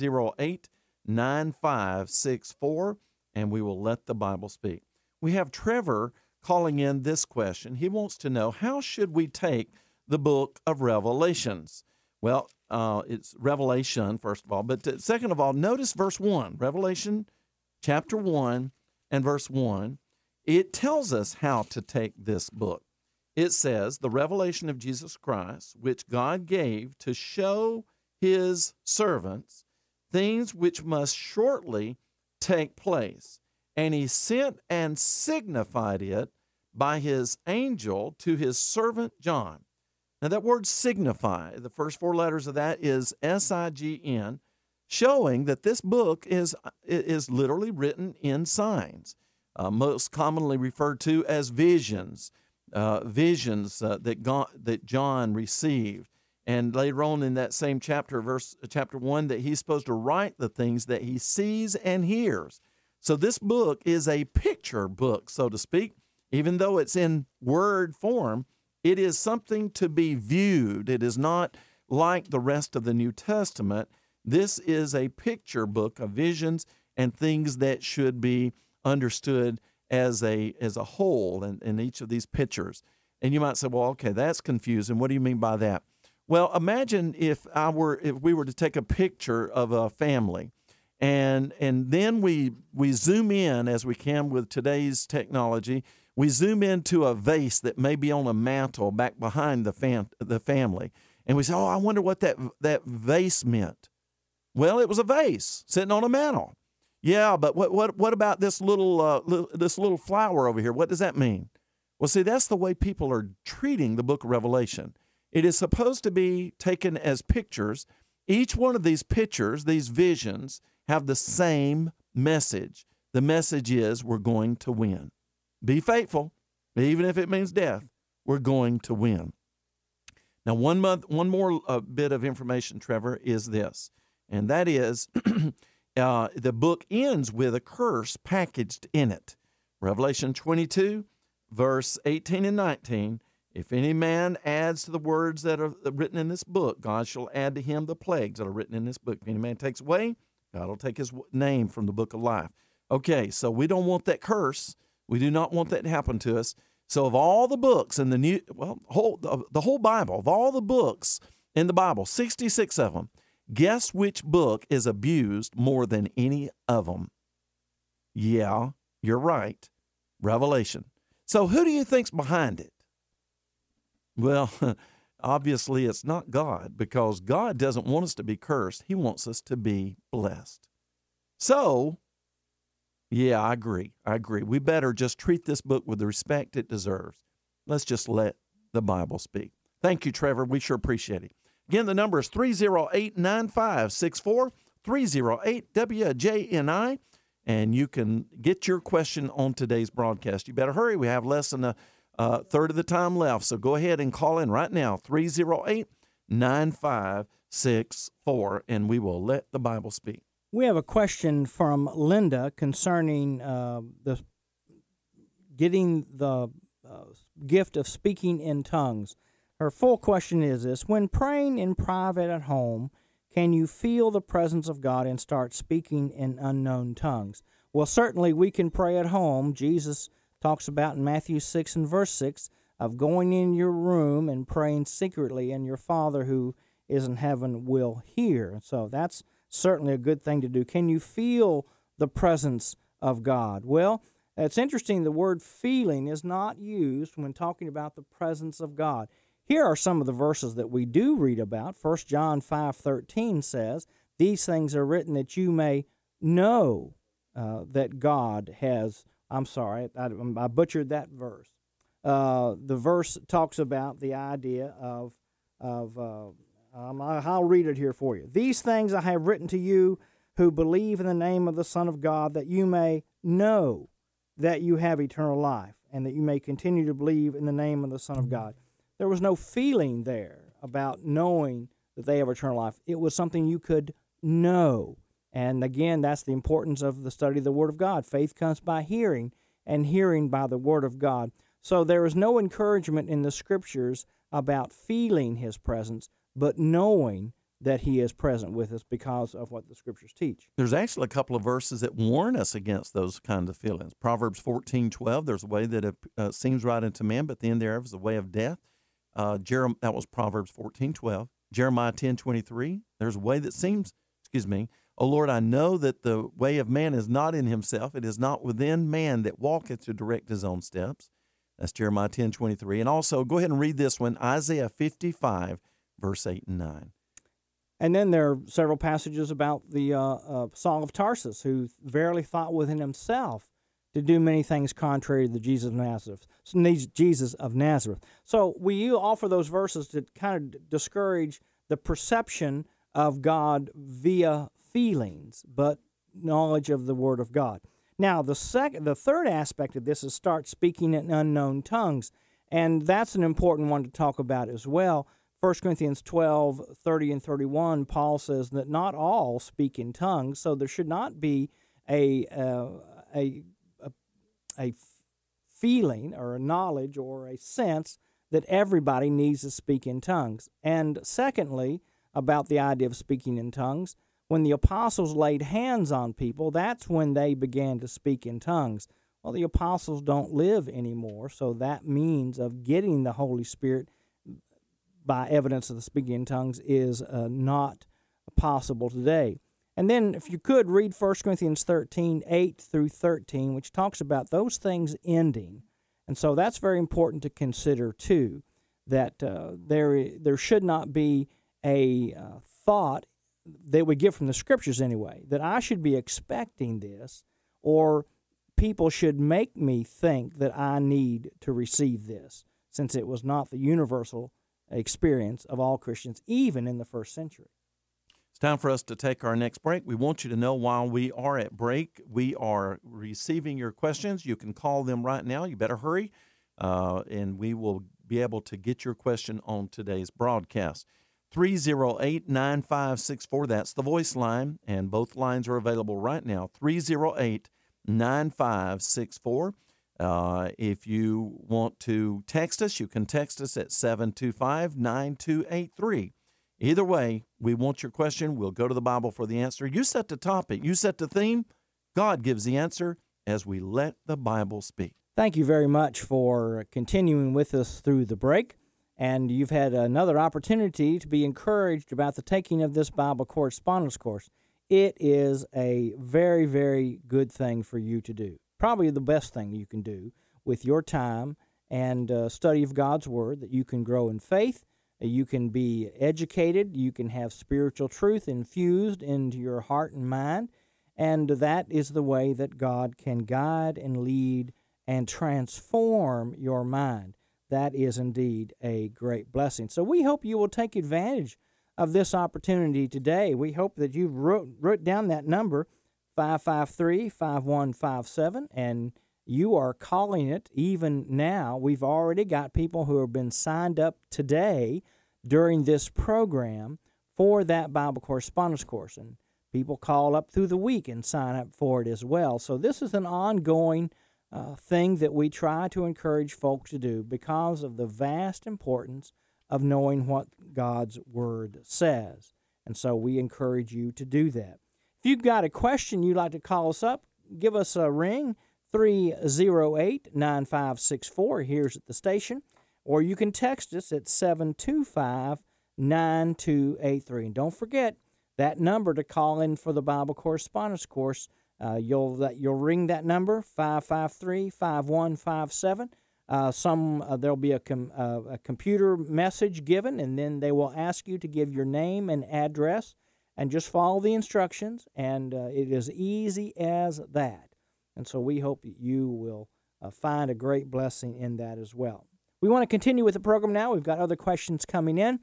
308-9564, and we will let the Bible speak. We have Trevor calling in this question. He wants to know, how should we take the book of Revelations? Well, it's Revelation, first of all. But second of all, notice verse 1. Revelation chapter 1 and verse 1. It tells us how to take this book. It says, "The revelation of Jesus Christ, which God gave to show his servants things which must shortly take place. And he sent and signified it by his angel to his servant John." Now that word signify, the first four letters of that is S-I-G-N, showing that this book is literally written in signs, most commonly referred to as visions, that John received. And later on in that same chapter 1, that he's supposed to write the things that he sees and hears. So this book is a picture book, so to speak. Even though it's in word form, it is something to be viewed. It is not like the rest of the New Testament This is a picture book of visions and things that should be understood as a whole in each of these pictures. And you might say, well, okay, that's confusing. What do you mean by that? Well, imagine if we were to take a picture of a family, and then we zoom in as we can with today's technology. We zoom into a vase that may be on a mantle back behind the family, and we say, oh, I wonder what that vase meant. Well, it was a vase sitting on a mantle. Yeah, but what about this little flower over here? What does that mean? Well, see, that's the way people are treating the book of Revelation. It is supposed to be taken as pictures. Each one of these pictures, these visions, have the same message. The message is we're going to win. Be faithful, even if it means death. We're going to win. Now, one more bit of information, Trevor, is this, and that is the book ends with a curse packaged in it. Revelation 22, verse 18 and 19, if any man adds to the words that are written in this book, God shall add to him the plagues that are written in this book. If any man takes away, God will take his name from the book of life. Okay, so we don't want that curse. We do not want that to happen to us. So of all the books in the whole Bible, of all the books in the Bible, 66 of them, guess which book is abused more than any of them? Yeah, you're right. Revelation. So who do you think's behind it? Well, obviously it's not God, because God doesn't want us to be cursed. He wants us to be blessed. So, yeah, I agree. We better just treat this book with the respect it deserves. Let's just let the Bible speak. Thank you, Trevor. We sure appreciate it. Again, the number is 308-9564, 308-WJNI, and you can get your question on today's broadcast. You better hurry. We have less than a third of the time left, so go ahead and call in right now, 308-9564, and we will let the Bible speak. We have a question from Linda concerning getting the gift of speaking in tongues. Her full question is this: when praying in private at home, can you feel the presence of God and start speaking in unknown tongues? Well, certainly we can pray at home. Jesus talks about in Matthew 6 and verse 6 of going in your room and praying secretly, and your Father who is in heaven will hear. So that's certainly a good thing to do. Can you feel the presence of God? Well, it's interesting, the word feeling is not used when talking about the presence of God. Here are some of the verses that we do read about. 1 John 5:13 says, these things are written that you may know that God has... I'm sorry, I butchered that verse. The verse talks about the idea of I'll read it here for you. These things I have written to you who believe in the name of the Son of God, that you may know that you have eternal life, and that you may continue to believe in the name of the Son of God. There was no feeling there about knowing that they have eternal life. It was something you could know. And again, that's the importance of the study of the Word of God. Faith comes by hearing, and hearing by the Word of God. So there is no encouragement in the Scriptures about feeling His presence, but knowing that He is present with us because of what the Scriptures teach. There's actually a couple of verses that warn us against those kinds of feelings. Proverbs 14:12, there's a way that seems right unto man, but the end thereof is the way of death. That was Proverbs 14:12. Jeremiah 10:23, there's a way that seems, O Lord, I know that the way of man is not in himself. It is not within man that walketh to direct his own steps. That's Jeremiah 10:23. And also, go ahead and read this one, Isaiah 55, verse 8 and 9. And then there are several passages about the Saul of Tarsus, who verily thought within himself to do many things contrary to the Jesus of Nazareth. So we offer those verses to kind of discourage the perception of God via feelings, but knowledge of the Word of God. Now, the third aspect of this is start speaking in unknown tongues, and that's an important one to talk about as well. 1 Corinthians 12:30 and 31, Paul says that not all speak in tongues, so there should not be a feeling or a knowledge or a sense that everybody needs to speak in tongues. And secondly, about the idea of speaking in tongues, when the apostles laid hands on people, that's when they began to speak in tongues. Well, the apostles don't live anymore, so that means of getting the Holy Spirit by evidence of the speaking in tongues is not possible today. And then if you could read 1 Corinthians 13, 8 through 13, which talks about those things ending. And so that's very important to consider too, that there should not be a thought that we get from the Scriptures anyway, that I should be expecting this, or people should make me think that I need to receive this, since it was not the universal experience of all Christians, even in the first century. It's time for us to take our next break. We want you to know while we are at break, we are receiving your questions. You can call them right now. You better hurry, and we will be able to get your question on today's broadcast. 308-9564, that's the voice line, and both lines are available right now, 308-9564. If you want to text us, you can text us at 725-9283. Either way, we want your question. We'll go to the Bible for the answer. You set the topic. You set the theme. God gives the answer as we let the Bible speak. Thank you very much for continuing with us through the break. And you've had another opportunity to be encouraged about the taking of this Bible correspondence course. It is a very, very good thing for you to do. Probably the best thing you can do with your time and study of God's Word, that you can grow in faith, you can be educated, you can have spiritual truth infused into your heart and mind, and that is the way that God can guide and lead and transform your mind. That is indeed a great blessing. So we hope you will take advantage of this opportunity today. We hope that you wrote down that number, 553-5157, and you are calling it even now. We've already got people who have been signed up today during this program for that Bible correspondence course, and people call up through the week and sign up for it as well. So this is an ongoing thing that we try to encourage folks to do because of the vast importance of knowing what God's Word says. And so we encourage you to do that. If you've got a question you'd like to call us up, give us a ring, 308-9564, here's at the station, or you can text us at 725-9283. And don't forget that number to call in for the Bible correspondence course. You'll ring that number, 553-5157. There'll be a computer message given, and then they will ask you to give your name and address, and just follow the instructions, and it is easy as that. And so we hope that you will find a great blessing in that as well. We want to continue with the program now. We've got other questions coming in,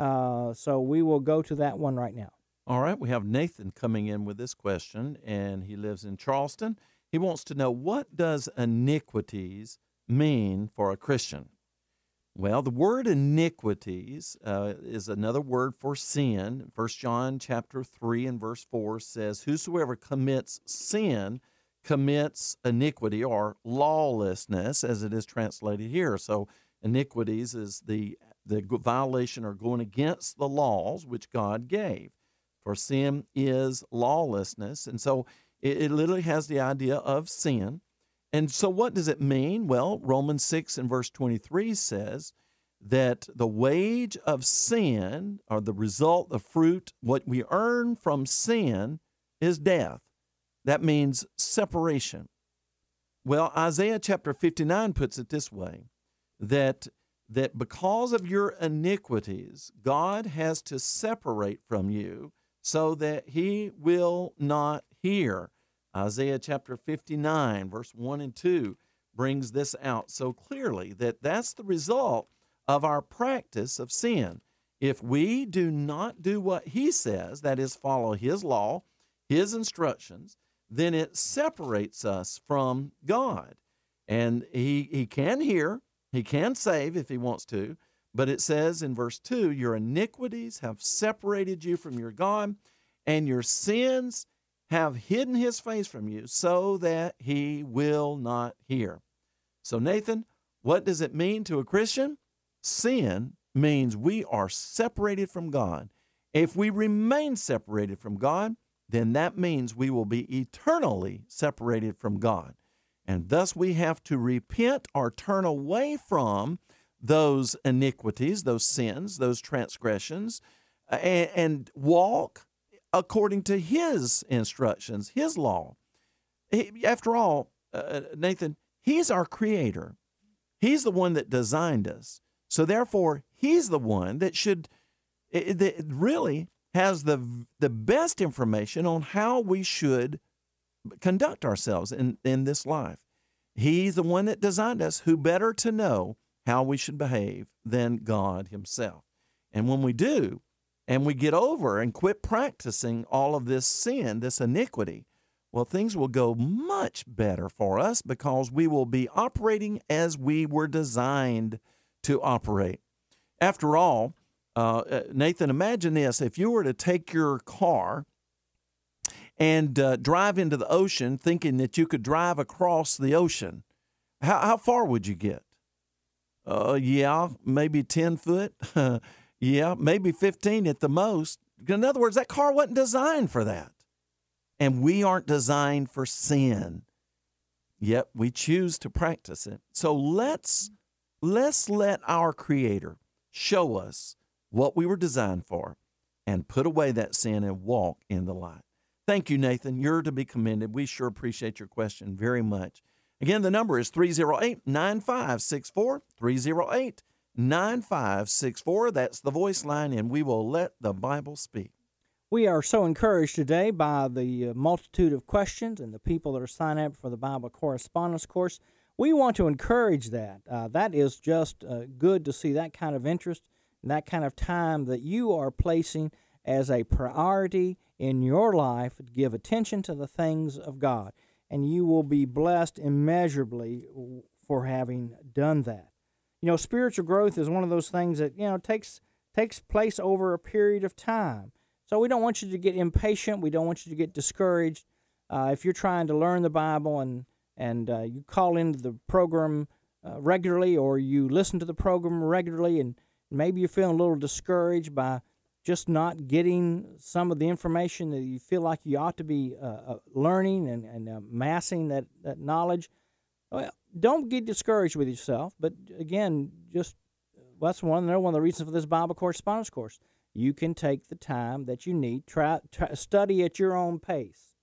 so we will go to that one right now. All right, we have Nathan coming in with this question, and he lives in Charleston. He wants to know, what does iniquities mean for a Christian? Well, the word iniquities is another word for sin. 1 John chapter 3 and verse 4 says, whosoever commits sin commits iniquity, or lawlessness, as it is translated here. So iniquities is the violation or going against the laws which God gave. For sin is lawlessness. And so it literally has the idea of sin. And so what does it mean? Well, Romans 6 and verse 23 says that the wage of sin, or the result, the fruit, what we earn from sin, is death. That means separation. Well, Isaiah chapter 59 puts it this way, that because of your iniquities, God has to separate from you so that he will not hear. Isaiah chapter 59, verse 1 and 2 brings this out so clearly, that that's the result of our practice of sin. If we do not do what he says, that is, follow his law, his instructions, then it separates us from God. And he can hear, he can save if he wants to, but it says in verse 2, your iniquities have separated you from your God, and your sins have hidden his face from you so that he will not hear. So Nathan, what does it mean to a Christian? Sin means we are separated from God, If we remain separated from God, then that means we will be eternally separated from God. And thus we have to repent or turn away from those iniquities, those sins, those transgressions, and walk according to His instructions, His law. After all, Nathan, He's our Creator. He's the one that designed us. So therefore, He's the one that really has the best information on how we should conduct ourselves in this life. He's the one that designed us. Who better to know how we should behave than God Himself? And when we do, and we get over and quit practicing all of this sin, this iniquity, well, things will go much better for us because we will be operating as we were designed to operate. After all, Nathan, imagine this. If you were to take your car and drive into the ocean thinking that you could drive across the ocean, how far would you get? Yeah, maybe 10 foot. Yeah, maybe 15 at the most. In other words, that car wasn't designed for that. And we aren't designed for sin, yet we choose to practice it. So let's let our Creator show us what we were designed for and put away that sin and walk in the light. Thank you, Nathan. You're to be commended. We sure appreciate your question very much. Again, the number is 308-9564, 308-9564. That's the voice line, and we will let the Bible speak. We are so encouraged today by the multitude of questions and the people that are signing up for the Bible correspondence course. We want to encourage that. That is just good to see that kind of interest and that kind of time that you are placing as a priority in your life to give attention to the things of God. And you will be blessed immeasurably for having done that. You know, spiritual growth is one of those things that, takes place over a period of time. So we don't want you to get impatient. We don't want you to get discouraged. If you're trying to learn the Bible and you call into the program regularly, or you listen to the program regularly, and maybe you're feeling a little discouraged by just not getting some of the information that you feel like you ought to be learning and amassing that knowledge, well, don't get discouraged with yourself. But again, that's one of the reasons for this Bible correspondence course. You can take the time that you need, try study at your own pace.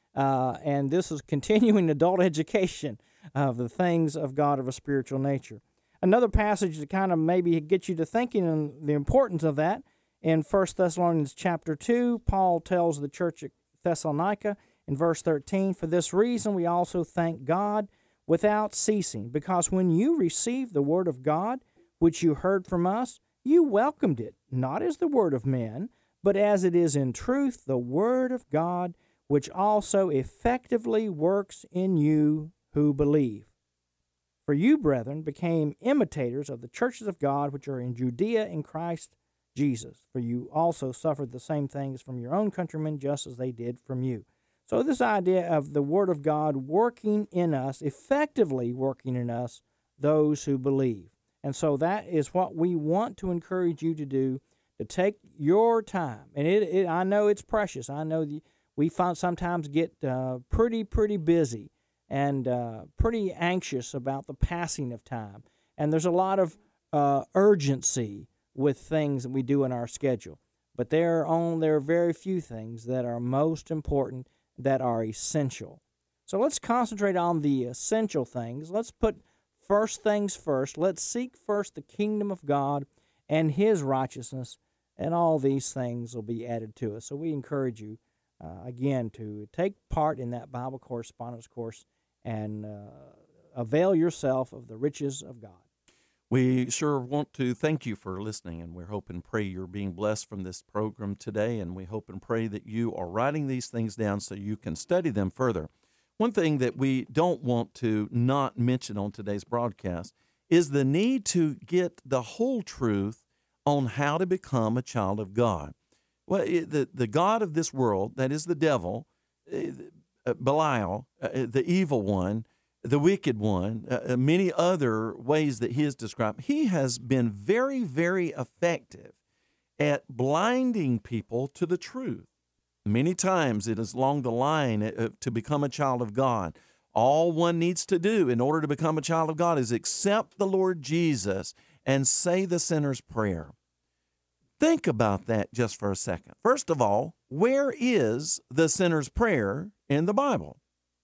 And this is continuing adult education of the things of God of a spiritual nature. Another passage to kind of maybe get you to thinking on the importance of that, in 1 Thessalonians chapter 2, Paul tells the church at Thessalonica in verse 13, "For this reason we also thank God without ceasing, because when you received the word of God, which you heard from us, you welcomed it, not as the word of men, but as it is in truth the word of God, which also effectively works in you who believe. For you, brethren, became imitators of the churches of God which are in Judea in Christ Jesus. For you also suffered the same things from your own countrymen, just as they did from you." So this idea of the word of God working in us, effectively working in us, those who believe. And so that is what we want to encourage you to do, to take your time. And I know it's precious. I know we sometimes get pretty busy and pretty anxious about the passing of time. And there's a lot of urgency with things that we do in our schedule. But there are very few things that are most important, that are essential. So let's concentrate on the essential things. Let's put first things first. Let's seek first the kingdom of God and His righteousness, and all these things will be added to us. So we encourage you, again, to take part in that Bible correspondence course and avail yourself of the riches of God. We sure want to thank you for listening, and we hope and pray you're being blessed from this program today, and we hope and pray that you are writing these things down so you can study them further. One thing that we don't want to not mention on today's broadcast is the need to get the whole truth on how to become a child of God. Well, the God of this world, that is the devil, Belial, the evil one, the wicked one, many other ways that he is described, he has been very, very effective at blinding people to the truth. Many times it is along the line to become a child of God. All one needs to do in order to become a child of God is accept the Lord Jesus and say the sinner's prayer. Think about that just for a second. First of all, where is the sinner's prayer in the Bible?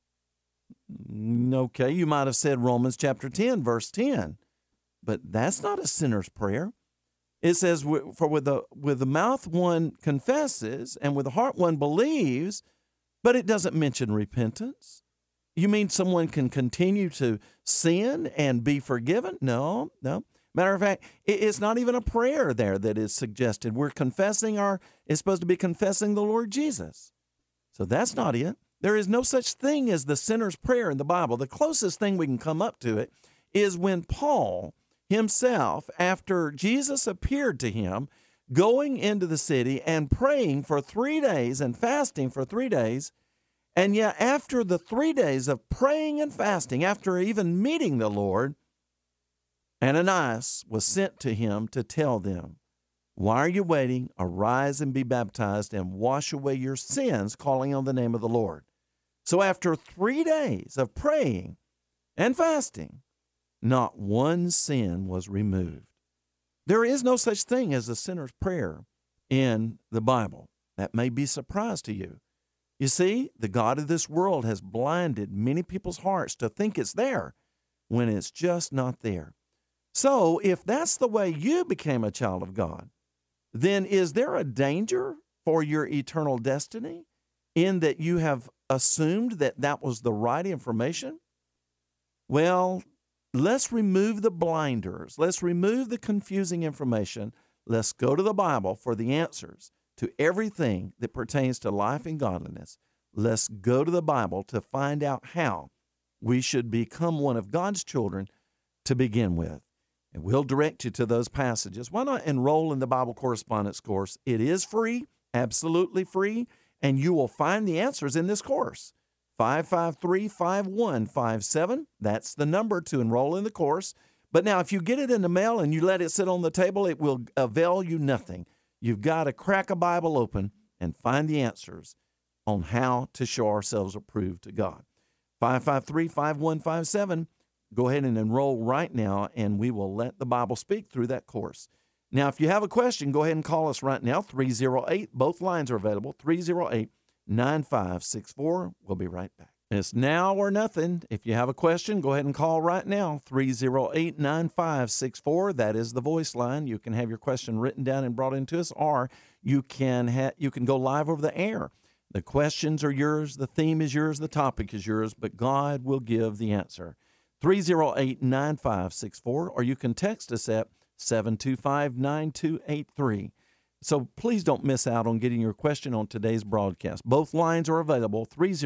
Okay, you might have said Romans chapter 10, verse 10, but that's not a sinner's prayer. It says, for with the mouth one confesses and with the heart one believes, but it doesn't mention repentance. You mean someone can continue to sin and be forgiven? No. Matter of fact, it's not even a prayer there that is suggested. We're it's supposed to be confessing the Lord Jesus. So that's not it. There is no such thing as the sinner's prayer in the Bible. The closest thing we can come up to it is when Paul himself, after Jesus appeared to him, going into the city and praying for 3 days and fasting for 3 days, and yet after the 3 days of praying and fasting, after even meeting the Lord, Ananias was sent to him to tell them, "Why are you waiting? Arise and be baptized and wash away your sins, calling on the name of the Lord." So after 3 days of praying and fasting, not one sin was removed. There is no such thing as a sinner's prayer in the Bible. That may be a surprise to you. You see, the God of this world has blinded many people's hearts to think it's there when it's just not there. So if that's the way you became a child of God, then is there a danger for your eternal destiny in that you have assumed that that was the right information? Well, let's remove the blinders. Let's remove the confusing information. Let's go to the Bible for the answers to everything that pertains to life and godliness. Let's go to the Bible to find out how we should become one of God's children to begin with. And we'll direct you to those passages. Why not enroll in the Bible correspondence course? It is free, absolutely free, and you will find the answers in this course. 553-5157. That's the number to enroll in the course. But now, if you get it in the mail and you let it sit on the table, it will avail you nothing. You've got to crack a Bible open and find the answers on how to show ourselves approved to God. 553-5157. Go ahead and enroll right now, and we will let the Bible speak through that course. Now, if you have a question, go ahead and call us right now, 308. Both lines are available, 308-9564. We'll be right back. It's now or nothing. If you have a question, go ahead and call right now, 308-9564. That is the voice line. You can have your question written down and brought into us, or you can go live over the air. The questions are yours, the theme is yours, the topic is yours, but God will give the answer. 308-9564, or you can text us at 725-9283. So please don't miss out on getting your question on today's broadcast. Both lines are available,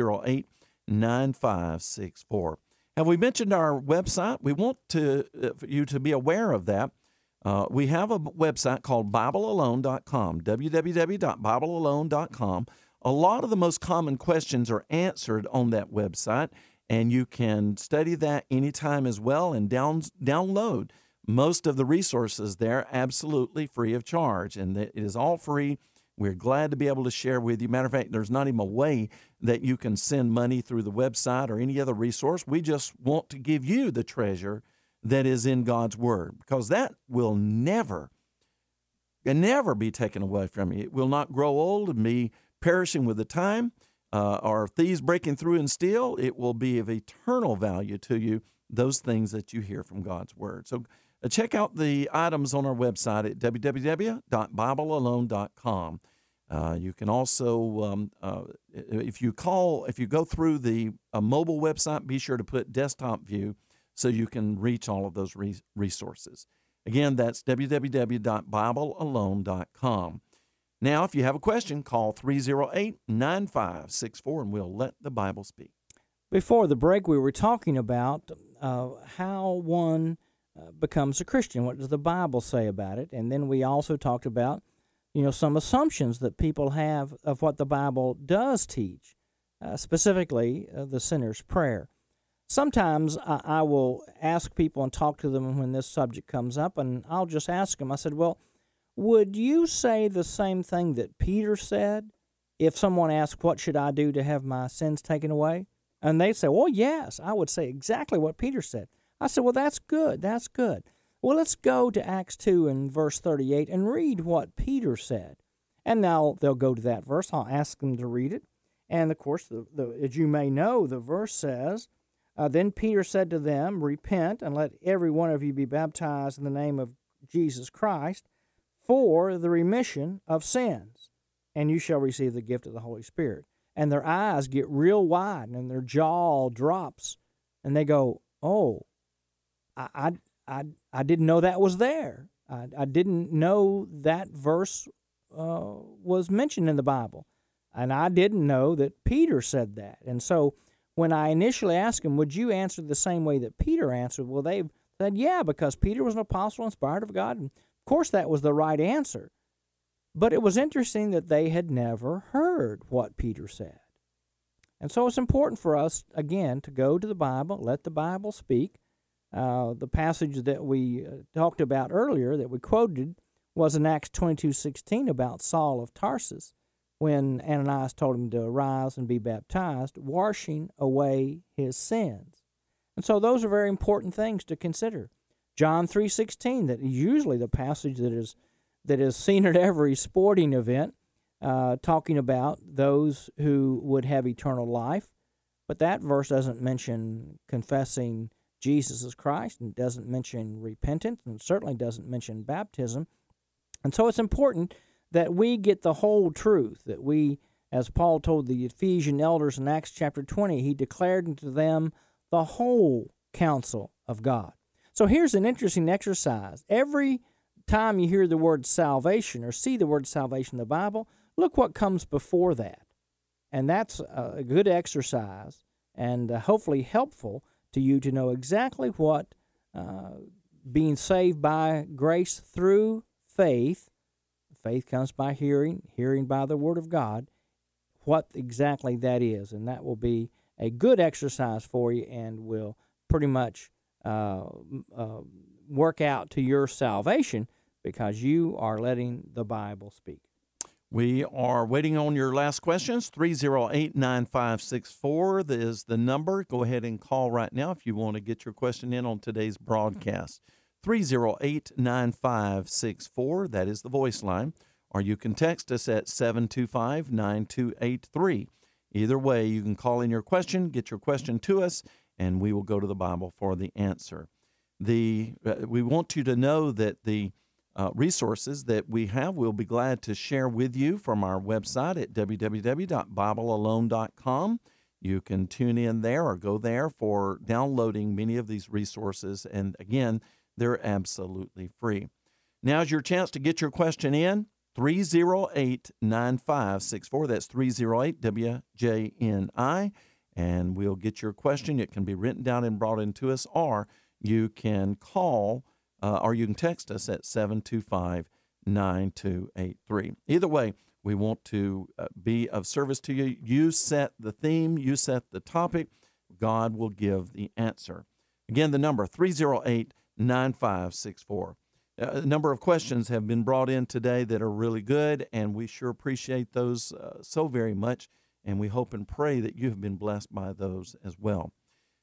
308-9564. Have we mentioned our website? We want you to be aware of that. We have a website called BibleAlone.com, www.BibleAlone.com. A lot of the most common questions are answered on that website, and you can study that anytime as well and download most of the resources there absolutely free of charge. And it is all free. We're glad to be able to share with you. Matter of fact, there's not even a way that you can send money through the website or any other resource. We just want to give you the treasure that is in God's Word, because that will never be taken away from you. It will not grow old and be perishing with the time. Or thieves breaking through and steal. It will be of eternal value to you, those things that you hear from God's Word. So check out the items on our website at www.BibleAlone.com. You can also, if you go through the mobile website, be sure to put desktop view so you can reach all of those resources. Again, that's www.BibleAlone.com. Now, if you have a question, call 308-9564, and we'll let the Bible speak. Before the break, we were talking about how one becomes a Christian. What does the Bible say about it? And then we also talked about, some assumptions that people have of what the Bible does teach, specifically the sinner's prayer. Sometimes I will ask people and talk to them when this subject comes up, and I'll just ask them. I said, well, would you say the same thing that Peter said if someone asked, what should I do to have my sins taken away? And they say, well, yes, I would say exactly what Peter said. I said, well, that's good. That's good. Well, let's go to Acts 2 and verse 38 and read what Peter said. And now they'll go to that verse. I'll ask them to read it. And, of course, as you may know, the verse says, then Peter said to them, repent and let every one of you be baptized in the name of Jesus Christ for the remission of sins, and you shall receive the gift of the Holy Spirit. And their eyes get real wide and their jaw drops, and they go, oh, I didn't know that was there. I didn't know that verse was mentioned in the Bible. And I didn't know that Peter said that. And so when I initially asked him, would you answer the same way that Peter answered? Well, they said, yeah, because Peter was an apostle inspired of God. And of course, that was the right answer. But it was interesting that they had never heard what Peter said. And so it's important for us, again, to go to the Bible, let the Bible speak. The passage that we talked about earlier, that we quoted, was in Acts 22:16 about Saul of Tarsus, when Ananias told him to arise and be baptized, washing away his sins. And so those are very important things to consider. John 3:16, that is usually the passage that is seen at every sporting event, talking about those who would have eternal life. But that verse doesn't mention confessing Jesus as Christ, and doesn't mention repentance, and certainly doesn't mention baptism. And so it's important that we get the whole truth, that we, as Paul told the Ephesian elders in Acts chapter 20, he declared unto them the whole counsel of God. So here's an interesting exercise. Every time you hear the word salvation or see the word salvation in the Bible, look what comes before that. And that's a good exercise and hopefully helpful to you to know exactly what being saved by grace through faith comes by hearing, hearing by the Word of God, what exactly that is. And that will be a good exercise for you and will pretty much work out to your salvation because you are letting the Bible speak. We are waiting on your last questions. 308-9564 is the number. Go ahead and call right now if you want to get your question in on today's broadcast. 308-9564, that is the voice line. Or you can text us at 725-9283. Either way, you can call in your question, get your question to us, and we will go to the Bible for the answer. We want you to know that the resources that we have, we'll be glad to share with you from our website at www.biblealone.com. You can tune in there or go there for downloading many of these resources. And again, they're absolutely free. Now's your chance to get your question in. 308-9564. That's 308-WJNI. And we'll get your question. It can be written down and brought into us, or you can call or you can text us at 725-9283. Either way, we want to be of service to you. You set the theme, you set the topic. God will give the answer. Again, the number, 308-9564. A number of questions have been brought in today that are really good, and we sure appreciate those so very much, and we hope and pray that you have been blessed by those as well.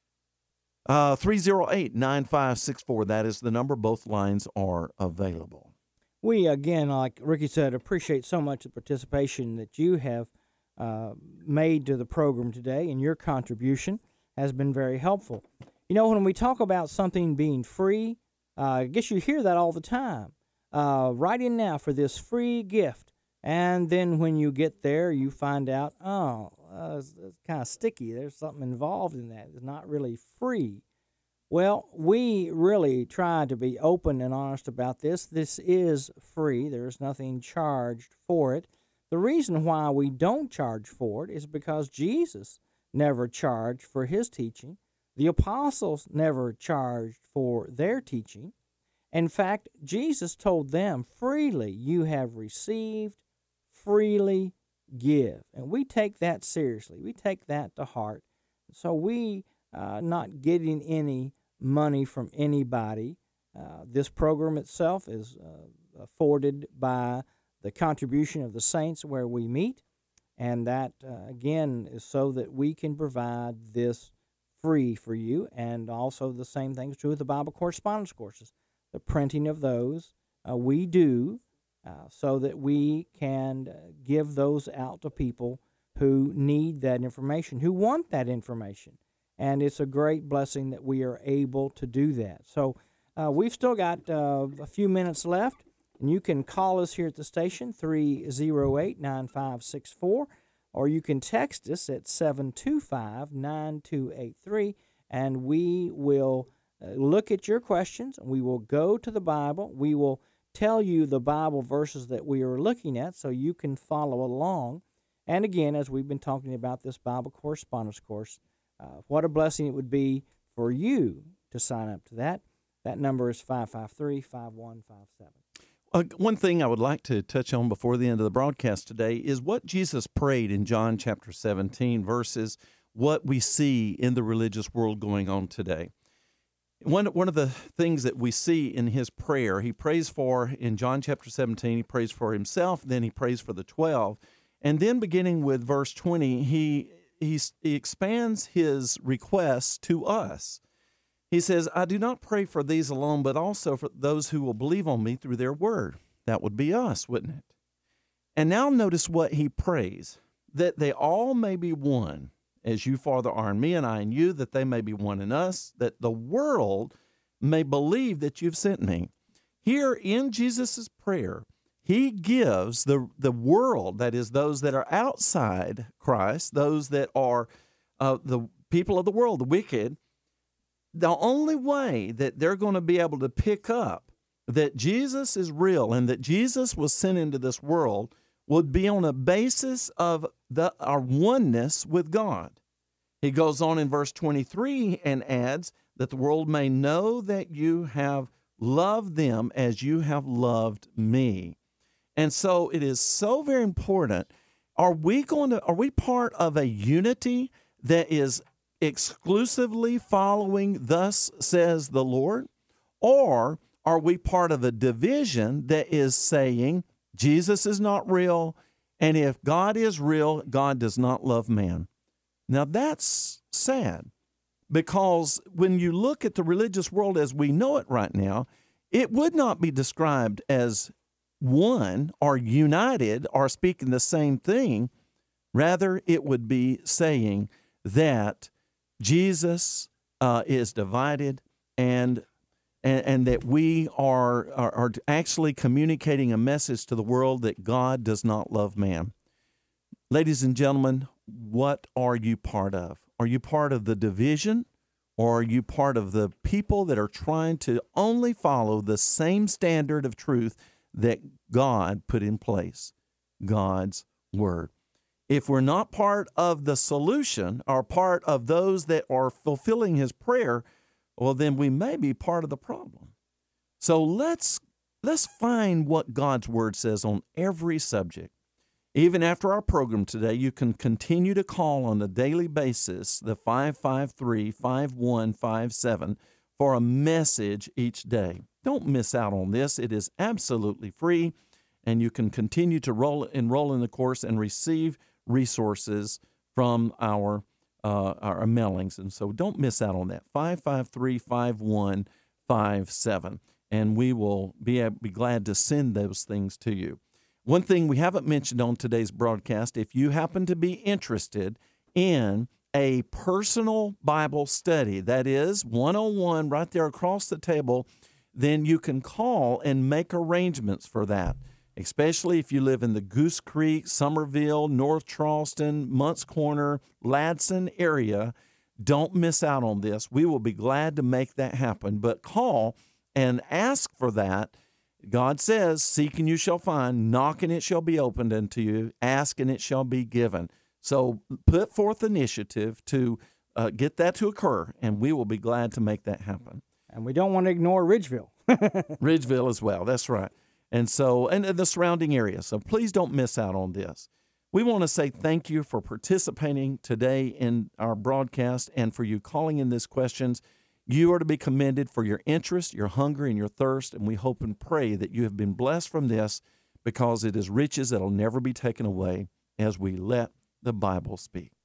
308-9564, that is the number. Both lines are available. We, again, like Ricky said, appreciate so much the participation that you have made to the program today, and your contribution has been very helpful. You know, when we talk about something being free, I guess you hear that all the time. Write in now for this free gift. And then when you get there, you find out, it's kind of sticky. There's something involved in that. It's not really free. Well, we really try to be open and honest about this. This is free. There's nothing charged for it. The reason why we don't charge for it is because Jesus never charged for his teaching. The apostles never charged for their teaching. In fact, Jesus told them, freely you have received, freely give. And we take that seriously. We take that to heart. So we not getting any money from anybody. This program itself is afforded by the contribution of the saints where we meet. And that, again, is so that we can provide this free for you. And also the same thing is true with the Bible correspondence courses. The printing of those we do so that we can give those out to people who need that information, who want that information. And it's a great blessing that we are able to do that. So we've still got a few minutes left, and you can call us here at the station, 308-9564, or you can text us at 725-9283, and we will look at your questions. We will go to the Bible. We will tell you the Bible verses that we are looking at so you can follow along. And again, as we've been talking about this Bible correspondence course, what a blessing it would be for you to sign up to that. That number is 553-5157. One thing I would like to touch on before the end of the broadcast today is what Jesus prayed in John chapter 17 versus what we see in the religious world going on today. One of the things that we see in his prayer, he prays for, in John chapter 17, he prays for himself, then he prays for the 12. And then beginning with verse 20, he expands his request to us. He says, I do not pray for these alone, but also for those who will believe on me through their word. That would be us, wouldn't it? And now notice what he prays, that they all may be one, as you, Father, are in me and I in you, that they may be one in us, that the world may believe that you've sent me. Here in Jesus' prayer, he gives the world, that is those that are outside Christ, those that are the people of the world, the wicked, the only way that they're going to be able to pick up that Jesus is real and that Jesus was sent into this world would be on a basis of our oneness with God. He goes on in verse 23 and adds that the world may know that you have loved them as you have loved me. And so it is so very important. Are we part of a unity that is exclusively following thus says the Lord? Or are we part of a division that is saying Jesus is not real, and if God is real, God does not love man? Now that's sad, because when you look at the religious world as we know it right now, it would not be described as one or united or speaking the same thing. Rather, it would be saying that Jesus is divided and that we are actually communicating a message to the world that God does not love man. Ladies and gentlemen, what are you part of? Are you part of the division, or are you part of the people that are trying to only follow the same standard of truth that God put in place, God's Word? If we're not part of the solution or part of those that are fulfilling his prayer, well, then we may be part of the problem. So let's find what God's Word says on every subject. Even after our program today, you can continue to call on a daily basis, the 553-5157, for a message each day. Don't miss out on this. It is absolutely free, and you can continue to enroll in the course and receive resources from our mailings. And so don't miss out on that, 553-5157, and we will be glad to send those things to you. One thing we haven't mentioned on today's broadcast, if you happen to be interested in a personal Bible study, that is one-on-one right there across the table, then you can call and make arrangements for that, especially if you live in the Goose Creek, Somerville, North Charleston, Moncks Corner, Ladson area. Don't miss out on this. We will be glad to make that happen, but call and ask for that. God says, seek and you shall find, knock and it shall be opened unto you, ask and it shall be given. So put forth initiative to get that to occur, and we will be glad to make that happen. And we don't want to ignore Ridgeville. Ridgeville as well, that's right. And so, and the surrounding area. So please don't miss out on this. We want to say thank you for participating today in our broadcast and for you calling in these questions. You are to be commended for your interest, your hunger, and your thirst, and we hope and pray that you have been blessed from this, because it is riches that will never be taken away as we let the Bible speak.